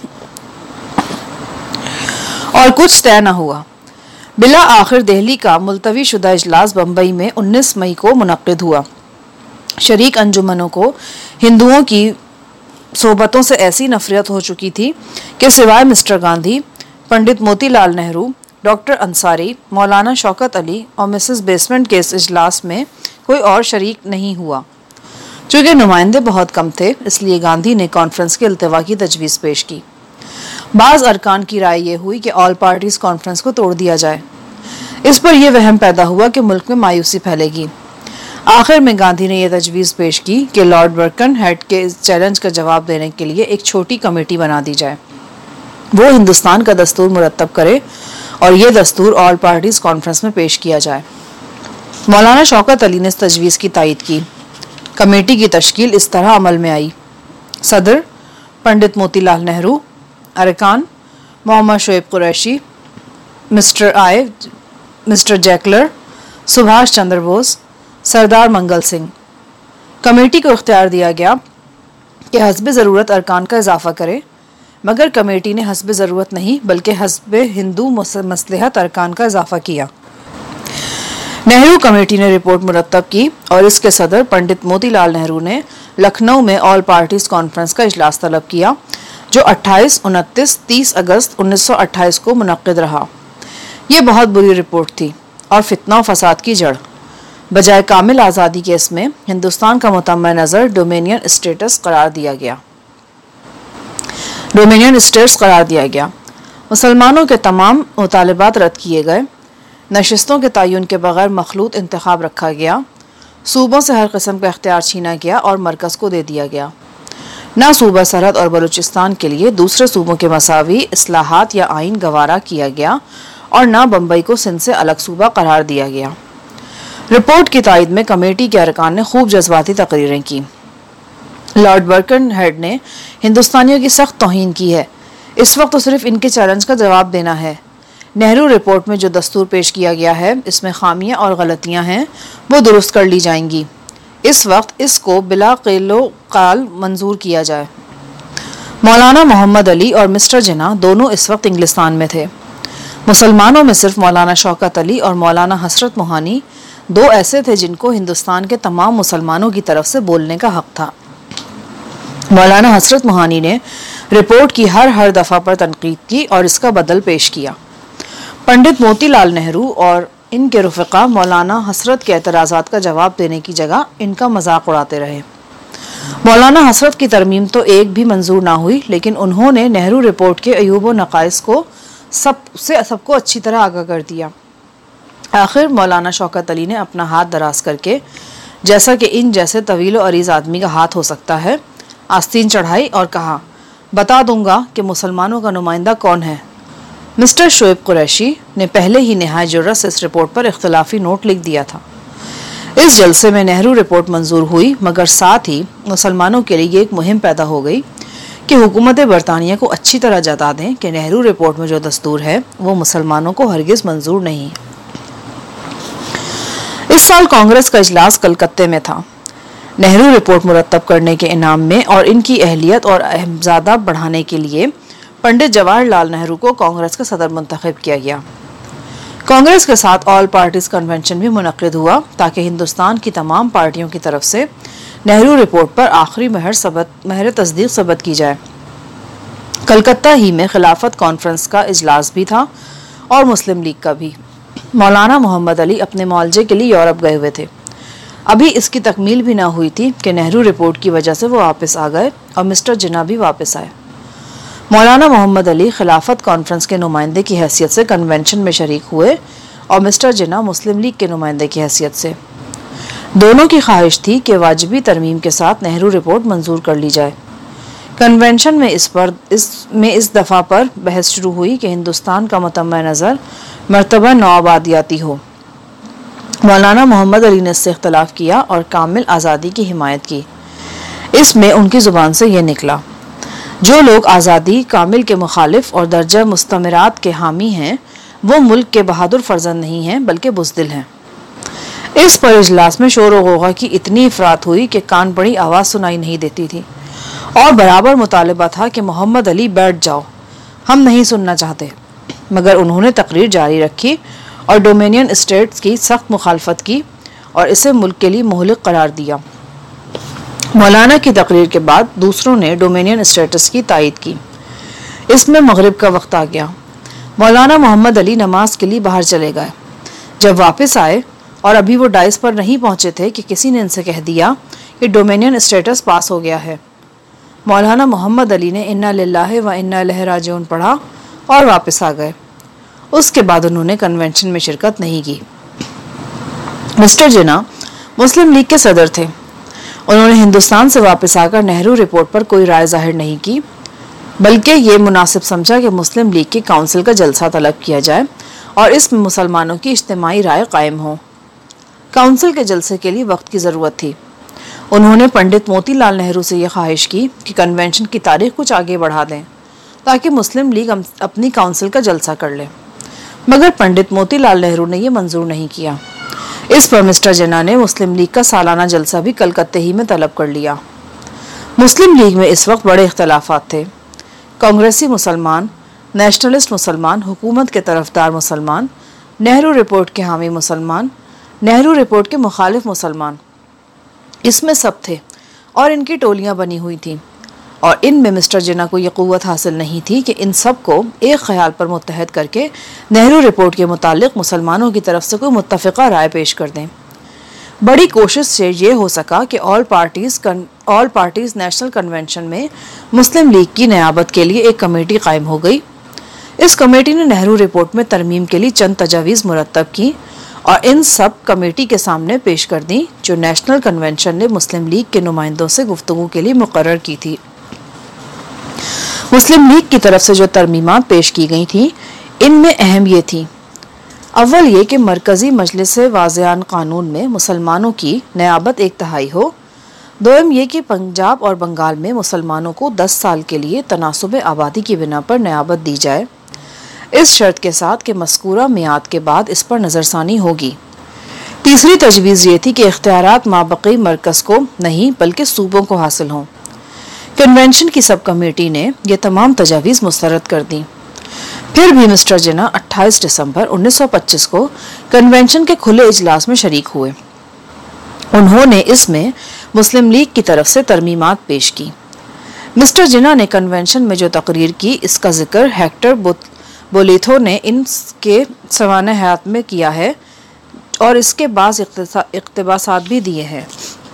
और कुछ तय न हुआ। बिला आखिर दिल्ली का मुलतवी शुदा इजलास बम्बई में उन्नीस मई को मुनक्किद हुआ। शरीक अंजुमनों को हिंदुओं की सोबतों से ऐसी नफरत हो चुकी थी कि सिवाय मिस्टर गांधी, पंडित मोतीलाल नेहरू, डॉक्टर अंसारी, मौलाना शौकत अली और मिसेस बेसमेंट के इस इजलास में कोई और शरीक नहीं हुआ। चूँकि नुमाइंदे बहुत कम थे, इसलिए गांधी ने कॉन्फ्रेंस के इल्तवा की तजवीज़ पेश की। बाज़ अरकान की राय ये हुई कि ऑल पार्टीज़ कॉन्फ्रेंस को तोड़ दिया जाए। इस पर यह वहम पैदा हुआ कि मुल्क में मायूसी फैलेगी। आखिर में गांधी ने यह तजवीज़ पेश की कि लॉर्ड बर्कन हेड के इस चैलेंज का जवाब देने के लिए एक छोटी कमेटी बना दी जाए, वो हिंदुस्तान का दस्तूर मुरतब करे और ये दस्तूर ऑल पार्टीज़ कॉन्फ्रेंस में पेश किया जाए। मौलाना शौकत अली ने इस तजवीज़ की तायद की। कमेटी की तश्कील इस तरह अमल में आई। सदर पंडित मोतीलाल नेहरू, अरकान Mohammad Shoaib Qureshi, mister Aney, mister Jayakar, Subhash Chandra Bose, Sardar Mangal Singh. Committee को इख्तियार दिया गया कि हस्ब ज़रूरत अरकान का इजाफा करे, मगर कमेटी ने हस्ब ज़रूरत नहीं बल्कि हस्ब हिंदू मसलहत अरकान का इजाफा किया। नेहरू कमेटी ने रिपोर्ट मुरतब की और इसके सदर पंडित मोतीलाल नेहरू ने लखनऊ में ऑल पार्टीज कॉन्फ्रेंस का इजलास तलब किया, जो अट्ठाईस, उनतीस, तीस अगस्त उन्नीस सौ अट्ठाईस को मुनक्किद रहा। ये बहुत बुरी रिपोर्ट थी और फितना और फसाद की जड़। बजाय कामिल आज़ादी के इसमें हिंदुस्तान का मुतम्मा नज़र डोमिनियन स्टेटस करार दिया गया डोमिनियन स्टेट्स करार दिया गया मुसलमानों के तमाम मुतालबात रद्द किए गए। नशिस्तों के तयन के बगैर मखलूत इंतखाब रखा गया। सूबों से हर किस्म का इख्तियार छीना गया और मरकज़ को दे दिया गया। ना सूबा सरहद और बलूचिस्तान के लिए दूसरे सूबों के मसावी इस्लाहात या आइन गवारा किया गया और ना बम्बई को सिंध से अलग सूबा करार दिया गया। रिपोर्ट की तायद में कमेटी के अरकान ने खूब जज्बाती तकरीरें की। लॉर्ड बर्कनहेड ने हिंदुस्तानियों की सख्त तौहीन की है। इस वक्त तो सिर्फ इनके चैलेंज का जवाब देना है। नेहरू रिपोर्ट में जो दस्तूर पेश किया गया है, इसमें खामियां और गलतियां हैं, वो दुरुस्त कर ली जाएंगी। इस वक्त इसको बिला क़िलो क़ाल मंजूर किया जाए। मौलाना मोहम्मद अली और मिस्टर जिन्ना दोनों इस वक्त इंग्लिस्तान में थे। मुसलमानों में सिर्फ मौलाना शौकत अली और मौलाना हसरत मोहानी दो ऐसे थे जिनको हिंदुस्तान के तमाम मुसलमानों की तरफ से बोलने का हक था। मौलाना हसरत मोहानी ने रिपोर्ट की हर हर दफ़ा पर तनकीद की और इसका बदल पेश किया। पंडित मोतीलाल नेहरू और इनके रफ़िक़ा मौलाना हसरत के एतराज़ात का जवाब देने की जगह इनका मजाक उड़ाते रहे। मौलाना हसरत की तरमीम तो एक भी मंजूर ना हुई, लेकिन उन्होंने नेहरू रिपोर्ट के अयूब व नक़ाइस को सबसे सबको अच्छी तरह आगाह कर दिया। आखिर मौलाना शौकत अली ने अपना हाथ दराज करके, जैसा कि इन जैसे तवील व अरीज़ आदमी का हाथ हो सकता है, आस्तीन चढ़ाई और कहा, बता दूंगा कि मुसलमानों का नुमाइंदा कौन है। मिस्टर शोएब कुरैशी ने पहले ही नहायत जुर्रत से इस रिपोर्ट पर इख्तिलाफी नोट लिख दिया था। इस जलसे में नेहरू रिपोर्ट मंजूर हुई, मगर साथ ही मुसलमानों के लिए एक मुहिम पैदा हो गई कि हुकूमत बरतानिया को अच्छी तरह जता दें कि नेहरू रिपोर्ट में जो दस्तूर है वो मुसलमानों को हरगिज़ मंजूर नहीं। इस साल कांग्रेस का इजलास कलकत्ते में था। नेहरू रिपोर्ट मुरतब करने के इनाम में और इनकी अहलियत और अहमज़ादा बढ़ाने के लिए पंडित जवाहरलाल नेहरू को कांग्रेस का सदर मुंतखब किया गया। कांग्रेस के साथ ऑल पार्टीज कन्वेंशन भी मुनक्किद हुआ ताकि हिंदुस्तान की तमाम पार्टियों की तरफ से नेहरू रिपोर्ट पर आखिरी महर सबत महर तस्दीक सबत की जाए। कलकत्ता ही में खिलाफत कॉन्फ्रेंस का इजलास भी था और मुस्लिम लीग का भी। मौलाना मोहम्मद अली अपने मुआलजे के लिए यूरोप गए हुए थे। अभी इसकी तकमील भी ना हुई थी कि नेहरू रिपोर्ट की वजह से वो वापस आ गए और मिस्टर जिन्ना भी वापस आए। मौलाना मोहम्मद अली खिलाफत कॉन्फ्रेंस के नुमाइंदे की हैसियत से कन्वेंशन में शरीक हुए और मिस्टर जिन्ना मुस्लिम लीग के नुमाइंदे की हैसियत से। दोनों की ख्वाहिश थी कि वाजिबी तरमीम के साथ नेहरू रिपोर्ट मंजूर कर ली जाए। कन्वेंशन में इस पर इस में इस दफ़ा पर बहस शुरू हुई कि हिंदुस्तान का मुतम्मा नज़र मर्तबा नौआबादियाती हो। मौलाना मोहम्मद अली ने इससे इख्तलाफ किया और कामिल आज़ादी की हिमायत की। इसमें उनकी ज़ुबान से ये निकला, जो लोग आज़ादी कामिल के मुखालिफ और दर्जा मुस्तमरात के हामी हैं, वो मुल्क के बहादुर फर्जंद नहीं हैं बल्कि बुज़दिल हैं। इस पर इजलास में शोर व गौगा की इतनी अफरात हुई कि कान बड़ी आवाज़ सुनाई नहीं देती थी और बराबर मुतालबा था कि मोहम्मद अली बैठ जाओ, हम नहीं सुनना चाहते। मगर उन्होंने तकरीर जारी रखी और डोमिनियन स्टेट्स की सख्त मुखालफत की और इसे मुल्क के लिए मोहलिक करार दिया। मौलाना की तकरीर के बाद दूसरों ने डोमिनियन स्टेटस की तायद की। इसमें मगरिब का वक्त आ गया। मौलाना मोहम्मद अली नमाज के लिए बाहर चले गए। जब वापस आए और अभी वो डाइस पर नहीं पहुंचे थे कि किसी ने इनसे कह दिया कि डोमिनियन स्टेटस पास हो गया है। मौलाना मोहम्मद अली ने इन्ना लिल्लाहि व इन्ना इलैहि राजिऊन पढ़ा और वापस आ गए। उसके बाद उन्होंने कन्वेंशन में शिरकत नहीं की। मिस्टर जिन्ना मुस्लिम लीग के सदर थे। उन्होंने हिंदुस्तान से वापस आकर नेहरू रिपोर्ट पर कोई राय जाहिर नहीं की, बल्कि ये मुनासिब समझा कि मुस्लिम लीग की काउंसिल का जलसा तलब किया जाए और इसमें मुसलमानों की इज्तिमाई राय कायम हो। काउंसिल के जलसे के लिए वक्त की ज़रूरत थी। उन्होंने पंडित मोतीलाल नेहरू से यह ख्वाहिश की कि कन्वेंशन की तारीख कुछ आगे बढ़ा दें ताकि मुस्लिम लीग अपनी काउंसिल का जलसा कर ले, मगर पंडित मोतीलाल नेहरू ने यह मंजूर नहीं किया। इस पर मिस्टर जिन्ना ने मुस्लिम लीग का सालाना जलसा भी कलकत्ते ही में तलब कर लिया। मुस्लिम लीग में इस वक्त बड़े इख्तलाफात थे। कांग्रेसी मुसलमान, नेशनलिस्ट मुसलमान, हुकूमत के तरफदार मुसलमान, नेहरू रिपोर्ट के हामी मुसलमान, नेहरू रिपोर्ट के मुखालिफ मुसलमान, इसमें सब थे और इनकी टोलियां बनी हुई थीं। और इनमें मिस्टर जिन्ना को ये क़ुव्वत हासिल नहीं थी कि इन सब को एक ख्याल पर मुत्तहद करके नेहरू रिपोर्ट के मुतालिक मुसलमानों की तरफ से कोई मुत्तफ़िक़ा राय पेश कर दें। बड़ी कोशिश से ये हो सका कि all parties all parties national convention में मुस्लिम लीग की नियाबत के लिए एक कमेटी कायम हो गई। इस कमेटी ने नेहरू रिपोर्ट में तरमीम के लिए चंद तजावीज़ मुरतब की और इन सब कमेटी के सामने पेश कर दी, जो नेशनल कन्वेंशन ने मुस्लिम लीग के नुमाइंदों से गुफ्तगू के लिए मुकर्रर की थी। मुस्लिम लीग की तरफ से जो तरमीमात पेश की गई थी, इनमें अहम ये थी। अव्वल ये कि मरकज़ी मजलिस वाज़ियान कानून में मुसलमानों की नियाबत एक तिहाई हो। दोम ये कि पंजाब और बंगाल में मुसलमानों को दस साल के लिए तनासुब आबादी की बिना पर नियाबत दी जाए, इस शर्त के साथ कि मज़कूरा मियाद के बाद इस पर नज़रसानी होगी। तीसरी तजवीज़ ये थी कि इख्तियारात माबक़ी मरकज़ को नहीं बल्कि सूबों को हासिल हों। कन्वेंशन की सब कमेटी ने यह तमाम तजावीज़ मुस्तरद कर दी। फिर भी मिस्टर जिन्ना अट्ठाईस दिसंबर उन्नीस सौ पच्चीस को कन्वेंशन के खुले इजलास में शरीक हुए। उन्होंने इसमें मुस्लिम लीग की तरफ से तरमीमात पेश की। मिस्टर जिन्ना ने कन्वेंशन में जो तकरीर की, इसका जिक्र हेक्टर बोलेथो ने इनके सवाने हयात में किया है और इसके बाज़ इक़्तिबासात भी दिए हैं।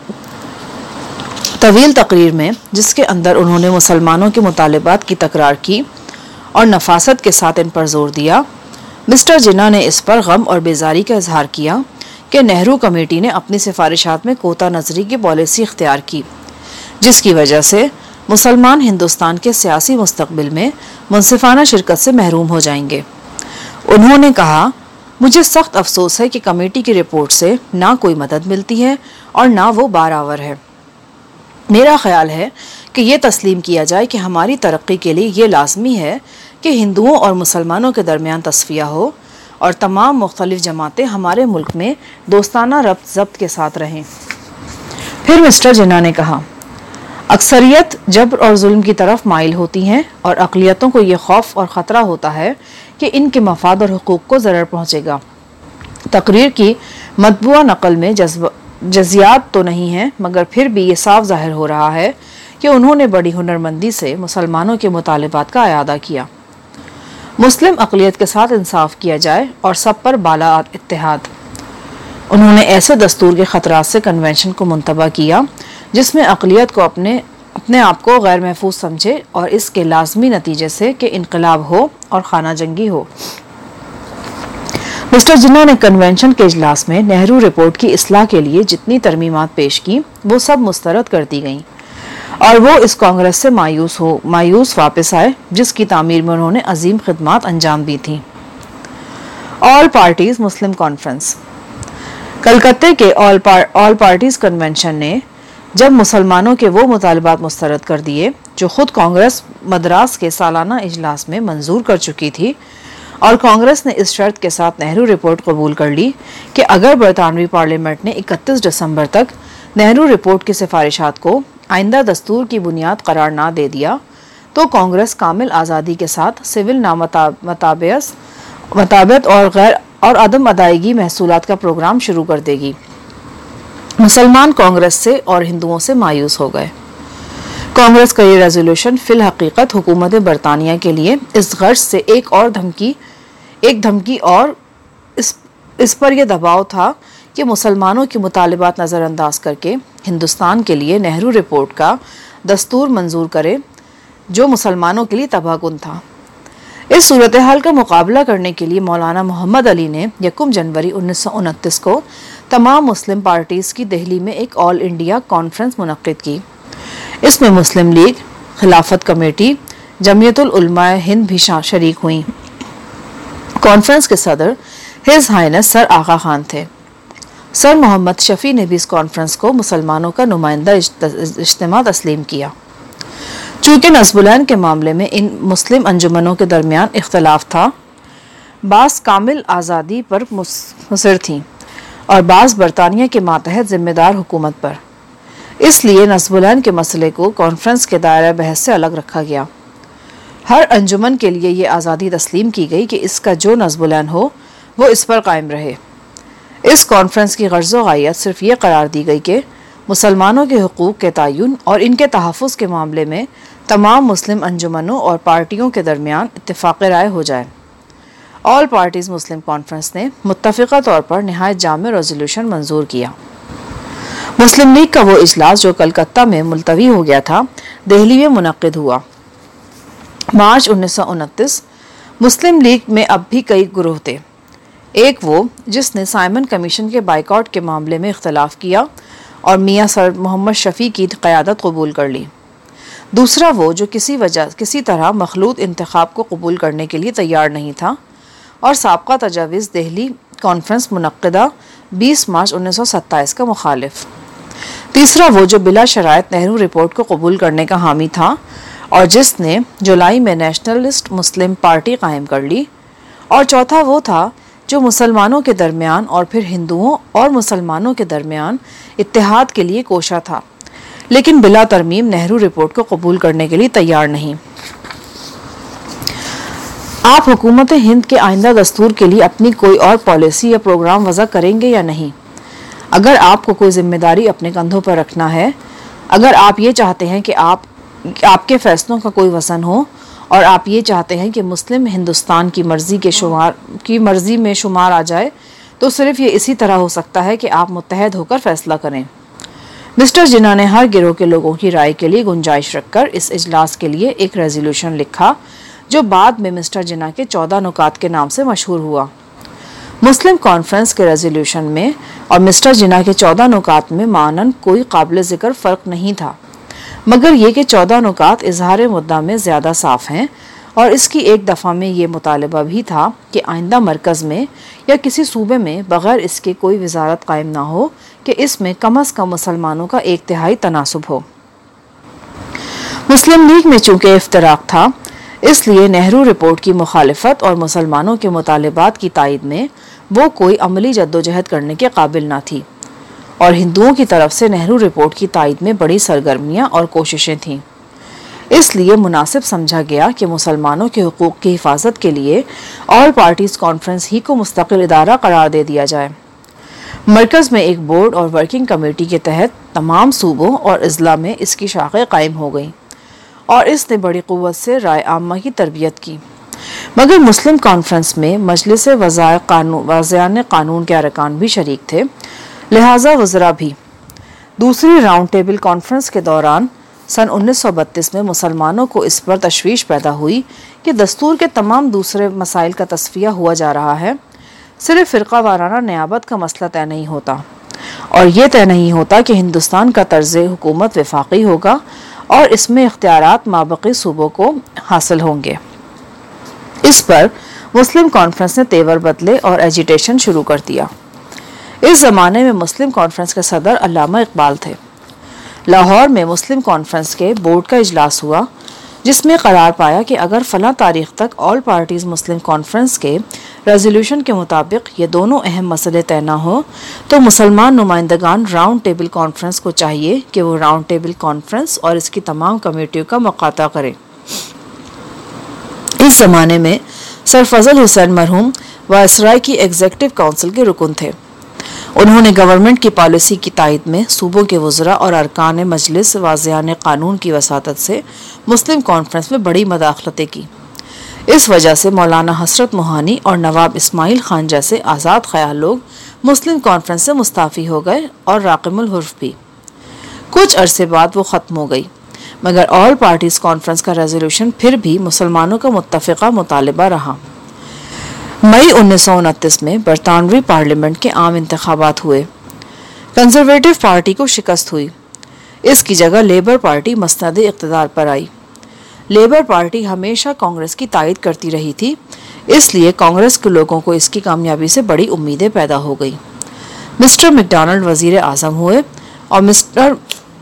तवील तकरीर में, जिसके अंदर उन्होंने मुसलमानों के मुतालिबात की तकरार की और नफासत के साथ इन पर जोर दिया, मिस्टर जिन्ना ने इस पर गम और बेजारी का इजहार किया कि नेहरू कमेटी ने अपनी सिफारिशात में कोता नजरी की पॉलिसी इख्तियार की, जिसकी वजह से मुसलमान हिंदुस्तान के सियासी मुस्तकबिल में मुनसिफाना शिरकत से महरूम हो जाएंगे। उन्होंने कहा, मुझे सख्त अफसोस है कि कमेटी की रिपोर्ट से ना कोई मदद मिलती है और ना वो बारावर है। मेरा ख्याल है कि ये तस्लीम किया जाए कि हमारी तरक्की के लिए ये लाजमी है कि हिंदुओं और मुसलमानों के दरमियान तस्फिया हो और तमाम मुख्तलिफ जमातें हमारे मुल्क में दोस्ताना रब्त ज़ब्त के साथ रहें। फिर मिस्टर जिन्ना ने कहा, अक्सरियत जबर और जुल्म की तरफ माइल होती हैं और अक़लियतों को ये खौफ और ख़तरा होता है कि इनके मफाद और हुकूक को ज़रर पहुँचेगा। तकरीर की मतबूआ नकल में जज्बा जजियात तो नहीं है, मगर फिर भी ये साफ जाहिर हो रहा है कि उन्होंने बड़ी हुनरमंदी से मुसलमानों के मुतालिबात का अयादा किया। मुस्लिम अक़लियत के साथ इंसाफ किया जाए और सब पर बाला इत्तेहाद। उन्होंने ऐसे दस्तूर के ख़तरात से कन्वेंशन को मुंतबा किया जिसमें अक़लियत को अपने अपने आप को गैर महफूज समझे और इसके लाजमी नतीजे से कि इनकलाब हो और खाना जंगी हो। मिस्टर जिन्ना ने कन्वेंशन के इजलास में नेहरू रिपोर्ट की इस्लाह के लिए जितनी तरमीमात पेश की, वो सब मुस्तरद कर दी गईं और वो इस कांग्रेस से मायूस हो मायूस वापस आए, जिसकी तामीर में उन्होंने अजीम खिदमात अंजाम दी थी। All parties Muslim conference. कलकत्ते के ऑल पार, ऑल पार्टीज कन्वेंशन ने जब मुसलमानों के वो मुतालबात मुस्तरद कर दिए जो खुद कांग्रेस मद्रास के सालाना इजलास में मंजूर कर चुकी थी, और कांग्रेस ने इस शर्त के साथ नेहरू रिपोर्ट कबूल कर ली कि अगर बरतानवी पार्लियामेंट ने इकतीस दिसंबर तक नेहरू रिपोर्ट की सिफारिशात को आइंदा दस्तूर की बुनियाद करार ना दे दिया, तो कांग्रेस कामिल आज़ादी के साथ सिविल नामताबियत मताबियत और गैर और अदम अदायगी महसूलात का प्रोग्राम शुरू कर देगी। मुसलमान कांग्रेस से और हिंदुओं से मायूस हो गए। कांग्रेस का ये रेजोल्यूशन फिल हकीकत हुकूमत बरतानिया के लिए इस गर्ज से एक और धमकी एक धमकी और इस इस पर यह दबाव था कि मुसलमानों की मुतालिबात नज़रअंदाज करके हिंदुस्तान के लिए नेहरू रिपोर्ट का दस्तूर मंजूर करे, जो मुसलमानों के लिए तबाहकुन था। इस सूरत हाल का मुकाबला करने के लिए मौलाना मोहम्मद अली ने यकम जनवरी उन्नीस सौ उनतीस को तमाम मुस्लिम पार्टीज़ की दिल्ली में एक ऑल इंडिया कॉन्फ्रेंस मुनक्किद की। इसमें मुस्लिम लीग, खिलाफत कमेटी, जमीयतुल उलमाए हिंद भी शरीक हुई। कॉन्फ्रेंस के सदर his highness sir Aga Khan थे। सर मोहम्मद शफी ने भी इस कॉन्फ्रेंस को मुसलमानों का नुमाइंदा इज्तिमा तस्लीम किया। चूँकि नस्बुलैन के मामले में इन मुस्लिम अंजुमनों के दरमियान इख्तलाफ था, बास कामिल आज़ादी पर मुसर थीं और बास बरतानिया के मातहत जिम्मेदार हुकूमत पर, इसलिए नस्बुलैन के मसले को कॉन्फ्रेंस के दायरा बहस से अलग रखा गया। हर अंजुमन के लिए ये आज़ादी तस्लीम की गई कि इसका जो नस्बुलैन हो वो इस पर कायम रहे। इस कॉन्फ्रेंस की गर्ज़ व गायत सिर्फ ये करार दी गई कि मुसलमानों के हुकूक़ के तयन और इनके तहफ़्फ़ुज़ के मामले में तमाम मुस्लिम अंजुमनों और पार्टियों के दरमियान इत्तेफ़ाक़ राय हो जाए। ऑल पार्टीज़ मुस्लिम कॉन्फ्रेंस ने मुत्तफ़िक़ा तौर पर नहायत जामे रेज़ोल्यूशन मंजूर किया। मुस्लिम लीग का वो इजलास जो कलकत्ता में मुलतवी हो गया था, दिल्ली में मुनक़्क़िद हुआ। मार्च उन्नीस सौ उनतीस। मुस्लिम लीग में अब भी कई ग्रोह थे। एक वो जिसने साइमन कमीशन के बाइकआउट के मामले में इख्तलाफ किया और मियाँ सर मोहम्मद शफ़ी की क़यादत कबूल कर ली। दूसरा वो जो किसी वजह किसी तरह मखलूत इंतखाब को कबूल करने के लिए तैयार नहीं था और साबका तजावीज़ दिल्ली कॉन्फ्रेंस मुनक़्क़िदा बीस मार्च उन्नीस सौ सत्ताईस का मुखालिफ। तीसरा वो जो बिला शराइत नेहरू रिपोर्ट को कबूल करने का हामी था और जिसने जुलाई में नेशनलिस्ट मुस्लिम पार्टी कायम कर ली। और चौथा वो था जो मुसलमानों के दरमियान और फिर हिंदुओं और मुसलमानों के दरमियान इत्तेहाद के लिए कोशा था, लेकिन बिला तरमीम नेहरू रिपोर्ट को कबूल करने के लिए तैयार नहीं। आप हुकूमत हिंद के आइंदा दस्तूर के लिए अपनी कोई और पॉलिसी या प्रोग्राम वज़ा करेंगे या नहीं? अगर आपको कोई जिम्मेदारी अपने कंधों पर रखना है, अगर आप ये चाहते हैं कि आप आपके फैसलों का कोई वज़न हो और आप ये चाहते हैं कि मुस्लिम हिंदुस्तान की मर्ज़ी के शुमार की मर्ज़ी में शुमार आ जाए, तो सिर्फ ये इसी तरह हो सकता है कि आप मुत्तहद होकर फैसला करें। मिस्टर जिन्ना ने हर गिरोह के लोगों की राय के लिए गुंजाइश रखकर इस इजलास के लिए एक रेजोल्यूशन लिखा जो बाद में मिस्टर जिन्ना के चौदह नुकात के नाम से मशहूर हुआ। मुस्लिम कॉन्फ्रेंस के रेजोल्यूशन में और मिस्टर जिन्ना के चौदह नुकात में मानन कोई काबिल ज़िक्र फ़र्क नहीं था, मगर ये कि चौदह नुकात इजहार मुद्दा में ज़्यादा साफ़ हैं और इसकी एक दफ़ा में ये मुतालबा भी था कि आइंदा मरकज़ में या किसी सूबे में बग़ैर इसके कोई वजारत कायम ना हो कि इसमें कम अज़ कम मुसलमानों का एक तिहाई तनासुब हो। मुस्लिम लीग में चूँकि इफ्तराक था, इसलिए नेहरू रिपोर्ट की मुखालिफत और मुसलमानों के मुतालबात की तायद में वो कोई अमली जद्दोजहद करने के काबिल ना थी और हिंदुओं की तरफ से नेहरू रिपोर्ट की तायद में बड़ी सरगर्मियाँ और कोशिशें थीं। इसलिए मुनासिब समझा गया कि मुसलमानों के हुकूक़ की हिफाजत के लिए ऑल पार्टीज़ कॉन्फ्रेंस ही को मुस्तकिल इदारा करार दे दिया जाए। मरकज़ में एक बोर्ड और वर्किंग कमेटी के तहत तमाम सूबों और अजला में इसकी शाखें कायम हो गईं और इसने बड़ी क़ुव्वत से राय आम्मा की तरबियत की। मगर मुस्लिम कॉन्फ्रेंस में मजलिस वज़ाए कानून वाज़ियान कानून के अरकान भी शरीक थे, लिहाजा वज़रा भी। दूसरी राउंड टेबल कॉन्फ्रेंस के दौरान सन उन्नीस सौ बत्तीस में मुसलमानों को इस पर तशवीश पैदा हुई कि दस्तूर के तमाम दूसरे मसाइल का तस्फिया हुआ जा रहा है, सिर्फ फ़िरका वाराना नियाबत का मसला तय नहीं होता और ये तय नहीं होता कि हिंदुस्तान का तर्ज़ हुकूमत वफाक़ी होगा और इसमें इख्तियारात माबक़ी सूबों को हासिल होंगे। इस पर मुस्लिम कॉन्फ्रेंस ने तेवर बदले और एजिटेशन शुरू कर दिया। इस ज़माने में मुस्लिम कॉन्फ्रेंस के सदर अल्लामा इकबाल थे। लाहौर में मुस्लिम कॉन्फ्रेंस के बोर्ड का इजलास हुआ जिसमें करार पाया कि अगर फ़लाँ तारीख़ तक ऑल पार्टीज़ मुस्लिम कॉन्फ्रेंस के रेजोल्यूशन के मुताबिक ये दोनों अहम मसले तय न हो तो मुसलमान नुमाइंदगान राउंड टेबल कॉन्फ्रेंस को चाहिए कि वो राउंड टेबल कॉन्फ्रेंस और इसकी तमाम कमेटियों का मुकाता करें। इस ज़माने में सर फजल हुसैन मरहूम वायसराय की एग्जीक्यूटिव काउंसिल के रुकन थे। उन्होंने गवर्नमेंट की पॉलिसी की तायद में सूबों के वज़रा और अरकान मजलिस वाज़ियान कानून की वसातत से मुस्लिम कॉन्फ्रेंस में बड़ी मदाखलतें की। इस वजह से मौलाना हसरत मोहानी और नवाब इस्माइल खान जैसे आज़ाद ख़याल लोग मुस्लिम कॉन्फ्रेंस से मुस्ताफ़ी हो गए और राक़िमुल हुर्फ भी। कुछ अरसे बाद वो ख़त्म हो गई, मगर ऑल पार्टीज़ कॉन्फ्रेंस का रेजोल्यूशन फिर भी मुसलमानों का मुत्तफ़िक़ा मुतालिबा रहा। मई उन्नीस सौ उनतीस में बरतानवी पार्लियामेंट के आम इंतखाबात हुए। कंजर्वेटिव पार्टी को शिकस्त हुई। इसकी जगह लेबर पार्टी मसनद इक़्तिदार पर आई। लेबर पार्टी हमेशा कांग्रेस की तायद करती रही थी, इसलिए कांग्रेस के लोगों को इसकी कामयाबी से बड़ी उम्मीदें पैदा हो गई। मिस्टर मैकडॉनल्ड वजीर आज़म हुए और मिस्टर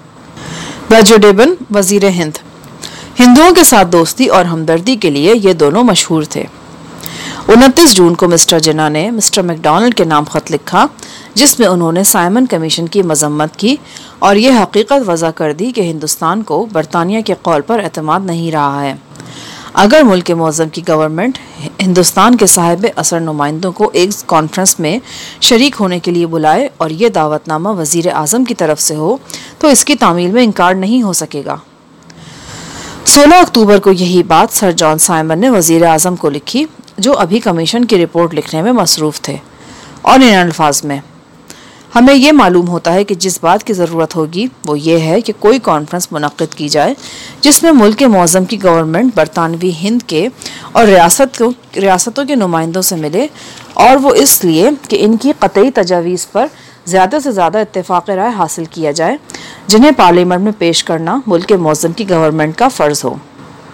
राजोडेबन वजीर हिंद। हिंदुओं के साथ दोस्ती और हमदर्दी के लिए ये दोनों मशहूर थे। उनतीस जून को मिस्टर जिन्ना ने मिस्टर मैकडॉनल्ड के नाम खत लिखा, जिसमें उन्होंने साइमन कमीशन की मजम्मत की और ये हकीकत वज़ा कर दी कि हिंदुस्तान को बरतानिया के कौल पर एतमाद नहीं रहा है। अगर मुल्क के मौज़म की गवर्नमेंट हिंदुस्तान के साहिब असर नुमाइंदों को एक कॉन्फ्रेंस में शरीक होने के लिए बुलाए और ये दावतनामा वज़ीर आज़म की तरफ से हो तो इसकी तामील में इनकार नहीं हो सकेगा। सोलह अक्टूबर को यही बात सर जॉन साइमन ने वज़ीर आज़म को लिखी, जो अभी कमीशन की रिपोर्ट लिखने में मसरूफ़ थे, और इन अल्फाज में, हमें ये मालूम होता है कि जिस बात की ज़रूरत होगी वो ये है कि कोई कॉन्फ्रेंस मुनक़्क़िद की जाए जिसमें मुल्क के मौज़म की गवर्नमेंट बरतानवी हिंद के और रियासत को रियासतों के नुमाइंदों से मिले, और वो इसलिए कि इनकी क़तई तजावीज़ पर ज़्यादा से ज़्यादा इत्तेफ़ाक़ राय हासिल किया जाए, जिन्हें पार्लियामेंट में पेश करना मुल्क के मौज़म की गवर्नमेंट का फ़र्ज़ हो।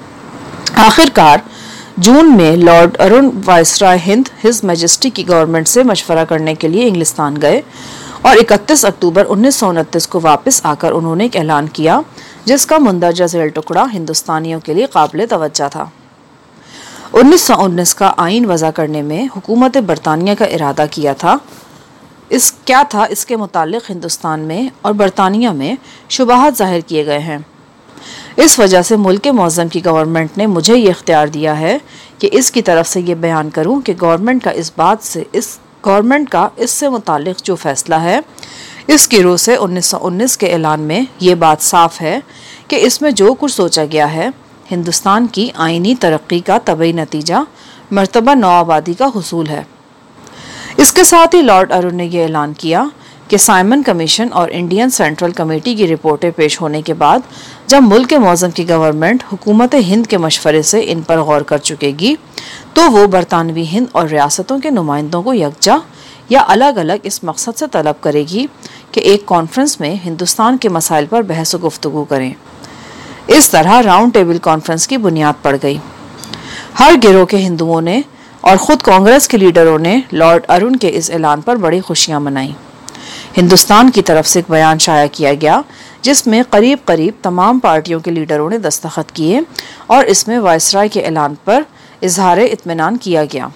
आखिरकार जून में lord Irwin viceroy Hind his majesty की गवर्नमेंट से मशवरा करने के लिए इंग्लिस्तान गए और इकतीस अक्टूबर उन्नीस सौ उनतीस को वापस आकर उन्होंने एक ऐलान किया, जिसका मुंदरजा झेल टुकड़ा हिंदुस्तानियों के लिए काबिल तवज्जो था। उन्नीस सौ उन्नीस का आइन वज़ा करने में हुकूमत बरतानिया का इरादा किया था। इस क्या था इसके मुतालिक हिंदुस्तान में और बरतानिया में शुबहात ज़ाहिर किए गए हैं। इस वजह से मुल्क के मौज़म की गवर्नमेंट ने मुझे ये इख्तियार दिया है कि इसकी तरफ से ये बयान करूं कि गवर्नमेंट का इस बात से इस गवर्नमेंट का इससे मुतालिक जो फ़ैसला है, इसकी रूह से उन्नीस सौ उन्नीस के ऐलान में ये बात साफ़ है कि इसमें जो कुछ सोचा गया है हिंदुस्तान की आइनी तरक्की का तबई नतीजा मर्तबा नौआबादी का हुसूल है। इसके साथ ही लॉर्ड अरुण ने यह ऐलान किया कि साइमन कमीशन और इंडियन सेंट्रल कमेटी की रिपोर्टें पेश होने के बाद जब मुल्क के मौज़म की गवर्नमेंट हुकूमत हिंद के मशवरे से इन पर गौर कर चुकेगी तो वो बरतानवी हिंद और रियासतों के नुमाइंदों को यकजा या अलग अलग इस मकसद से तलब करेगी कि एक कॉन्फ्रेंस में हिंदुस्तान के मसाइल पर बहस व गुफ्तगू करें। इस तरह राउंड टेबल कॉन्फ्रेंस की बुनियाद पड़ गई। हर गिरोह के हिंदुओं ने और ख़ुद कांग्रेस के लीडरों ने लॉर्ड अरुण के इस ऐलान पर बड़ी खुशियाँ मनाई। हिंदुस्तान की तरफ से एक बयान शाया किया गया जिसमें करीब करीब तमाम पार्टियों के लीडरों ने दस्तखत किए और इसमें वायसराय के ऐलान पर इजहार इत्मीनान किया गया।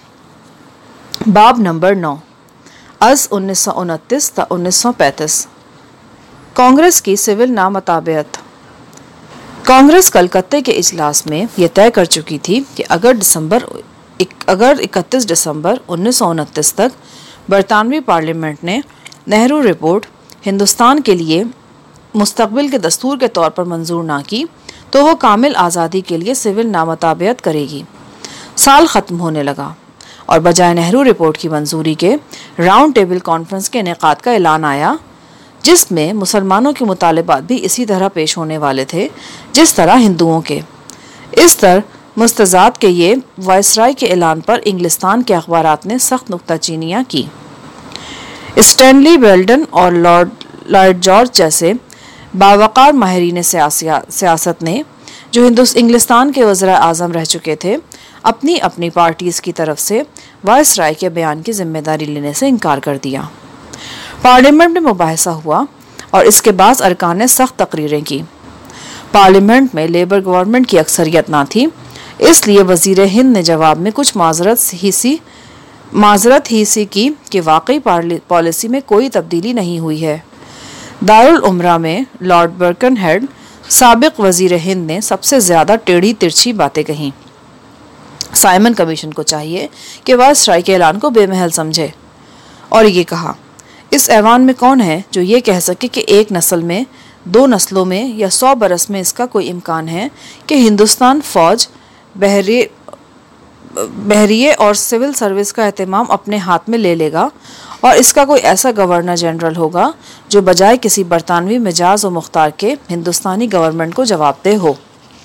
बाब नंबर नौ अज़ उन्नीस सौ उनतीस ता उन्नीस सौ पैंतीस कांग्रेस की सिविल नामताबियत। कांग्रेस कलकत्ते के इजलास में यह तय कर चुकी थी कि अगर दिसंबर अगर इकतीस दिसंबर उन्नीस सौ उनतीस तक बरतानवी पार्लियामेंट ने नेहरू रिपोर्ट हिंदुस्तान के लिए मुस्तकबिल के दस्तूर के तौर पर मंजूर ना की तो वो कामिल आज़ादी के लिए सिविल नामताबियत करेगी। साल ख़त्म होने लगा और बजाय नेहरू रिपोर्ट की मंजूरी के राउंड टेबल कॉन्फ्रेंस के इनेकाद का ऐलान आया, जिसमें मुसलमानों के मुतालबात भी इसी तरह पेश होने वाले थे जिस तरह हिंदुओं के। इस तरह मुस्तज़ाद के ये वायसराय के ऐलान पर इंग्लिस्तान के अखबारात ने सख्त नुक्ताचीनियाँ की। स्टैनली वेल्डन और लॉर्ड लॉर्ड जॉर्ज जैसे बावकार माहिरीन सियासत ने जो हिंदुस्तान इंग्लिस्तान के वज़ीर आज़म रह चुके थे, अपनी अपनी पार्टीज़ की तरफ से वायसराय के बयान की जिम्मेदारी लेने से इनकार कर दिया। पार्लियामेंट में मुबाहिसा हुआ और इसके बाद अरकान ने सख्त तकरीरें की। पार्लियामेंट में लेबर गवर्नमेंट की अक्सरियत ना थी, इसलिए वज़ीर हिंद ने जवाब में कुछ माजरत ही सी माजरत ही सी की कि वाकई पॉलिसी में कोई तब्दीली नहीं हुई है। दारुल उमरा में लॉर्ड बर्कनहेड साबिक वज़ीर हिंद ने सबसे ज़्यादा टेढ़ी तिरछी बातें कहीं। साइमन कमीशन को चाहिए कि वायसराय के ऐलान को बेमहल समझे और ये कहा, इस ऐवान में कौन है जो ये कह सके कि एक नस्ल में, दो नस्लों में या सौ बरस में इसका कोई इम्कान है कि हिंदुस्तान फ़ौज, बहरी बहरिए और सिविल सर्विस का एहतमाम अपने हाथ में ले लेगा और इसका कोई ऐसा गवर्नर जनरल होगा जो बजाय किसी बरतानवी मिजाज व मुख्तार के हिंदुस्तानी गवर्नमेंट को जवाबदेह हो।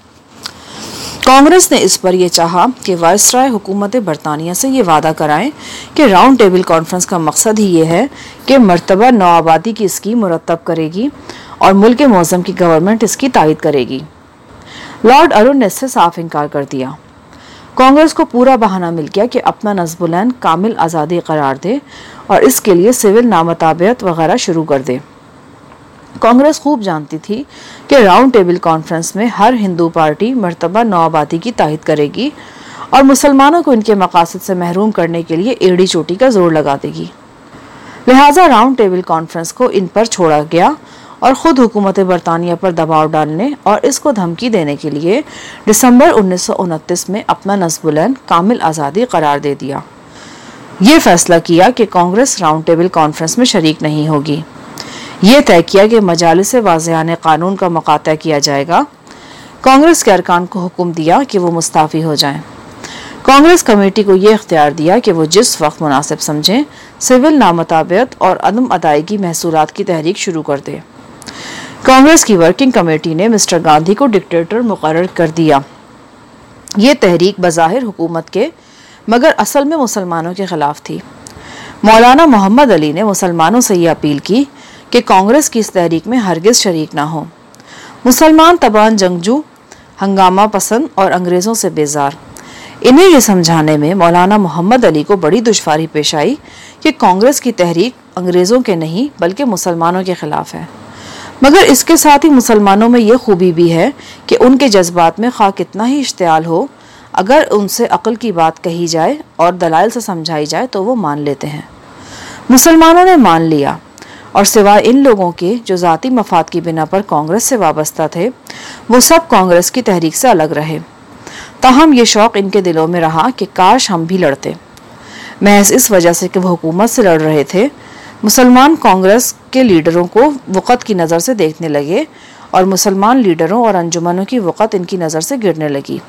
कांग्रेस ने इस पर यह चाहा कि वायसराय हुकूमत बरतानिया से ये वादा कराएं कि राउंड टेबल कॉन्फ्रेंस का मकसद ही ये है कि मर्तबा नौआबादी की स्कीम मुरतब करेगी और मुल्क के मौज़म की गवर्नमेंट इसकी तायद करेगी। लॉर्ड अरुण ने इससे साफ इनकार कर दिया। कांग्रेस को पूरा बहाना मिल गया कि अपना नस्बुलैन कामिल आज़ादी करार दे और इसके लिए सिविल नामताबियत वगैरह शुरू कर दे। कांग्रेस खूब जानती थी कि राउंड टेबल कॉन्फ्रेंस में हर हिंदू पार्टी मर्तबा नौआबादी की तायद करेगी और मुसलमानों को इनके मकासद से महरूम करने के लिए एड़ी चोटी का जोर लगा देगी। लिहाजा राउंड टेबल कॉन्फ्रेंस को इन पर छोड़ा गया और ख़ुद हुकूमत बरतानिया पर दबाव डालने और इसको धमकी देने के लिए दिसंबर उन्नीस सौ उनतीस में अपना नस्बुलैन कामिल आज़ादी करार दे दिया। ये फैसला किया कि कांग्रेस राउंड टेबल कॉन्फ्रेंस में शरीक नहीं होगी। ये तय किया कि मजालिस वाज़ियान कानून का मुकाता किया जाएगा। कांग्रेस के अरकान को हुक्म दिया कि वो मुस्ताफ़ी हो जाएं। कांग्रेस कमेटी को ये इख्तियार दिया कि वो जिस वक्त मुनासिब समझें सिविल नामताबियत और अदम अदायगी महसूलात की तहरीक शुरू कर दे। कांग्रेस की वर्किंग कमेटी ने मिस्टर गांधी को डिक्टेटर मुकर्रर कर दिया। ये तहरीक बज़ाहिर हुकूमत के मगर असल में मुसलमानों के खिलाफ थी। मौलाना मोहम्मद अली ने मुसलमानों से ये अपील की कि कांग्रेस की इस तहरीक में हरगिज़ शरीक ना हो। मुसलमान तबान जंगजू, हंगामा पसंद और अंग्रेज़ों से बेजार। इन्हें ये समझाने में मौलाना मोहम्मद अली को बड़ी दुश्वारी पेश आई कि कांग्रेस की तहरीक अंग्रेज़ों के नहीं बल्कि मुसलमानों के खिलाफ है। मगर इसके साथ ही मुसलमानों में ये खूबी भी है कि उनके जज्बात में खा कितना ही इश्तियाल हो, अगर उनसे अक्ल की बात कही जाए और दलाइल से समझाई जाए तो वो मान लेते हैं। मुसलमानों ने मान लिया और सिवाय इन लोगों के जो ज़ाती मफाद की बिना पर कांग्रेस से वाबस्ता थे, वो सब कांग्रेस की तहरीक से अलग रहे। ताहम ये शौक़ इनके दिलों में रहा कि काश हम भी लड़ते। महज इस वजह से कि वो हुकूमत से लड़ रहे थे, मुसलमान कांग्रेस के लीडरों को वक़्त की नज़र से देखने लगे और मुसलमान लीडरों और अंजुमनों की वक़्त इनकी नज़र से गिरने लगी।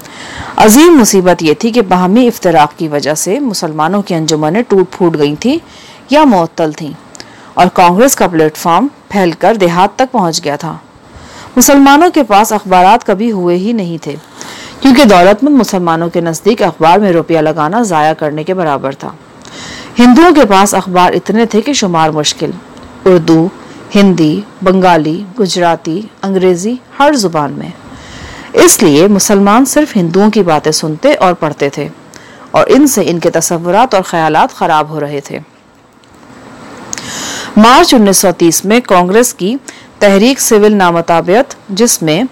अजीम मुसीबत ये थी कि बाहमी इफ्तराक की वजह से मुसलमानों की अंजुमनें टूट फूट गई थीं या मुअत्तल थीं और कांग्रेस का प्लेटफॉर्म फैलकर देहात तक पहुंच गया था। मुसलमानों के पास अखबारात कभी हुए ही नहीं थे, क्योंकि दौलतमंद मुसलमानों के नज़दीक अखबार में रुपया लगाना ज़ाया करने के बराबर था। हिंदुओं के पास अखबार इतने थे कि शुमार मुश्किल। उर्दू, हिंदी, बंगाली, गुजराती, अंग्रेज़ी, हर ज़ुबान में। इसलिए मुसलमान सिर्फ हिंदुओं की बातें सुनते और पढ़ते थे और इनसे इनके तसव्वुरात और ख्यालात ख़राब हो रहे थे। मार्च उन्नीस सौ तीस में कांग्रेस की तहरीक सिविल नामताबियत, जिसमें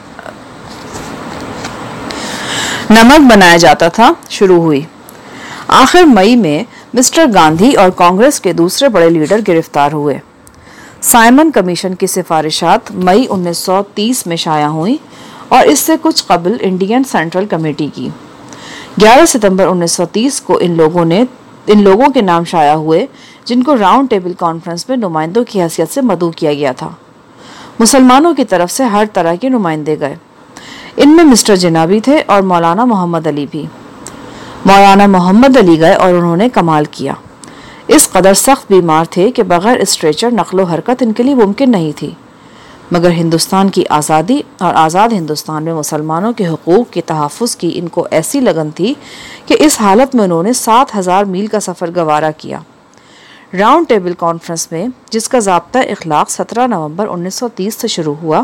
नमक बनाया जाता था, शुरू हुई। आखिर मई में मिस्टर गांधी और कांग्रेस के दूसरे बड़े लीडर गिरफ्तार हुए। साइमन कमीशन की सिफारिशात मई उन्नीस सौ तीस में शाया हुई और इससे कुछ कबल इंडियन सेंट्रल कमेटी की। ग्यारह सितंबर उन्नीस सौ तीस को इन लोगों ने इन लोगों के नाम शाया हुए जिनको राउंड टेबल कॉन्फ्रेंस में नुमाइंदों की हैसियत से मदऊ किया गया था। मुसलमानों की तरफ से हर तरह के नुमाइंदे गए। इनमें मिस्टर जिन्ना भी थे और मौलाना मोहम्मद अली भी। मौलाना मोहम्मद अली गए और उन्होंने कमाल किया। इस कदर सख्त बीमार थे कि बगैर स्ट्रेचर नकलो हरकत इनके लिए मुमकिन नहीं थी। मगर हिंदुस्तान की आज़ादी और आज़ाद हिंदुस्तान में मुसलमानों के हुकूक के तहफ़्फ़ुज़ की इनको ऐसी लगन थी कि इस हालत में उन्होंने सात हज़ार मील का सफ़र गवारा किया। राउंड टेबल कॉन्फ्रेंस में, जिसका ज़ाब्ता इखलाक सत्रह नवंबर उन्नीस सौ तीस से शुरू हुआ,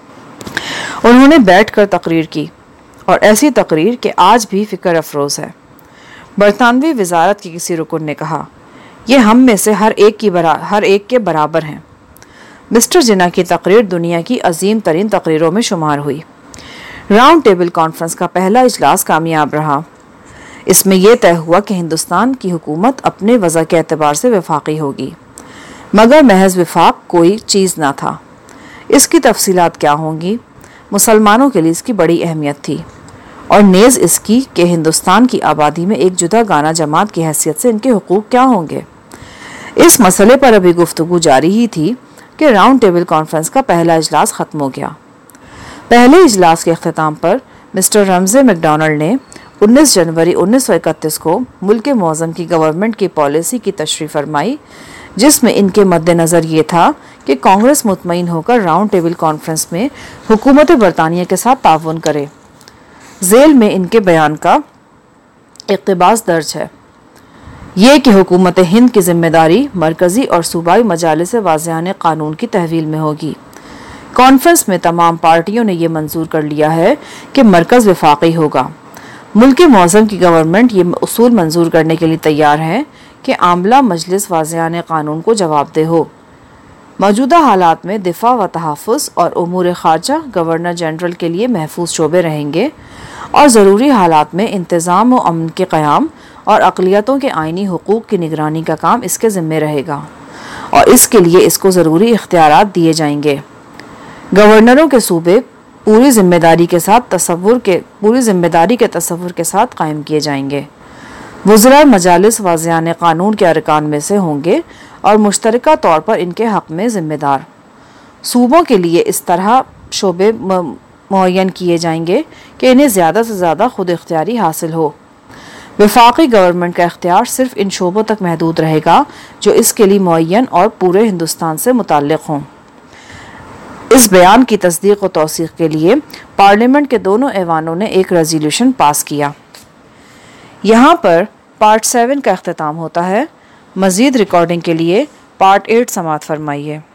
उन्होंने बैठकर तकरीर की और ऐसी तकरीर कि आज भी फ़िक्र अफरोज़ है। बरतानवी वजारत के किसी रुकन ने कहा, यह हम में से हर एक की बरा हर एक के बराबर हैं। मिस्टर जिन्ना की तकरीर दुनिया की अजीम तरीन तकरीरों में शुमार हुई। राउंड टेबल कॉन्फ्रेंस का पहला इजलास कामयाब रहा। इसमें यह तय हुआ कि हिंदुस्तान की हुकूमत अपने वज़ा के एतबार से वफाकी होगी, मगर महज वफाक कोई चीज़ ना था। इसकी तफसीलात क्या होंगी, मुसलमानों के लिए इसकी बड़ी अहमियत थी और नेज़ इसकी कि हिंदुस्तान की आबादी में एक जुदा गाना जमात की हैसियत से इनके हुकूक क्या होंगे। इस मसले पर अभी गुफ्तगू जारी ही थी कि राउंड टेबल कॉन्फ्रेंस का पहला इजलास ख़त्म हो गया। पहले इजलास के अख्ताम पर मिस्टर रमज़े मैकडॉनल्ड ने उन्नीस जनवरी उन्नीस सौ इकतीस को मुल्क मौज़म की गवर्नमेंट की पॉलिसी की तशरीह फरमाई, जिसमें इनके मद्देनज़र ये था कि कांग्रेस मुतमईन होकर राउंड टेबल कॉन्फ्रेंस में हुकूमत बरतानिया के साथ ताउन करे। झेल में इनके बयान का इक़्तिबास दर्ज है, ये कि हुकूमत हिंद की जिम्मेदारी मरकज़ी और सूबाई मजालिस वाज़ियान कानून की तहवील में होगी। कॉन्फ्रेंस में तमाम पार्टियों ने यह मंजूर कर लिया है कि मरकज़ वफाकी होगा। मुल्की मौज़म की गवर्नमेंट ये उसूल मंजूर करने के लिए तैयार है कि आमला मजलिस वाज़ियान क़ानून को जवाबदेह हो। मौजूदा हालात में दिफा व तहफ़्फ़ुज़ और उमूर ख़ारजा गवर्नर जनरल के लिए महफूज शोबे रहेंगे और ज़रूरी हालात में इंतज़ाम व अमन के क़याम और अक़लियतों के आइनी हुकूक़ की निगरानी का काम इसके ज़िम्मे रहेगा और इसके लिए इसको ज़रूरी इख्तियारात दिए जाएंगे। गवर्नरों के सूबे पूरी जिम्मेदारी के साथ तसव्वुर के पूरी जिम्मेदारी के तसव्वुर के साथ कायम किए जाएंगे। वज़रा मजालिस वाज़ियान क़ानून के अरकान में से होंगे और मुश्तरका तौर पर इनके हक़ में ज़िम्मेदार। सूबों के लिए इस तरह शोबे मुअय्यन किए जाएंगे कि इन्हें ज़्यादा से ज़्यादा खुद इख्तियारी हासिल हो। वफाकी गवर्नमेंट का इख्तियार सिर्फ इन शोबों तक महदूद रहेगा जो इसके लिए मुअय्यन और पूरे हिंदुस्तान से मुताल्लिक़ हों। इस बयान की तस्दीक व तौसीक़ के लिए पार्लियामेंट के दोनों ऐवानों ने एक रेजोल्यूशन पास किया। यहाँ पर पार्ट सेवन का अख्तिताम होता है। मज़ीद रिकॉर्डिंग के लिए पार्ट एट समाअत फरमाइए।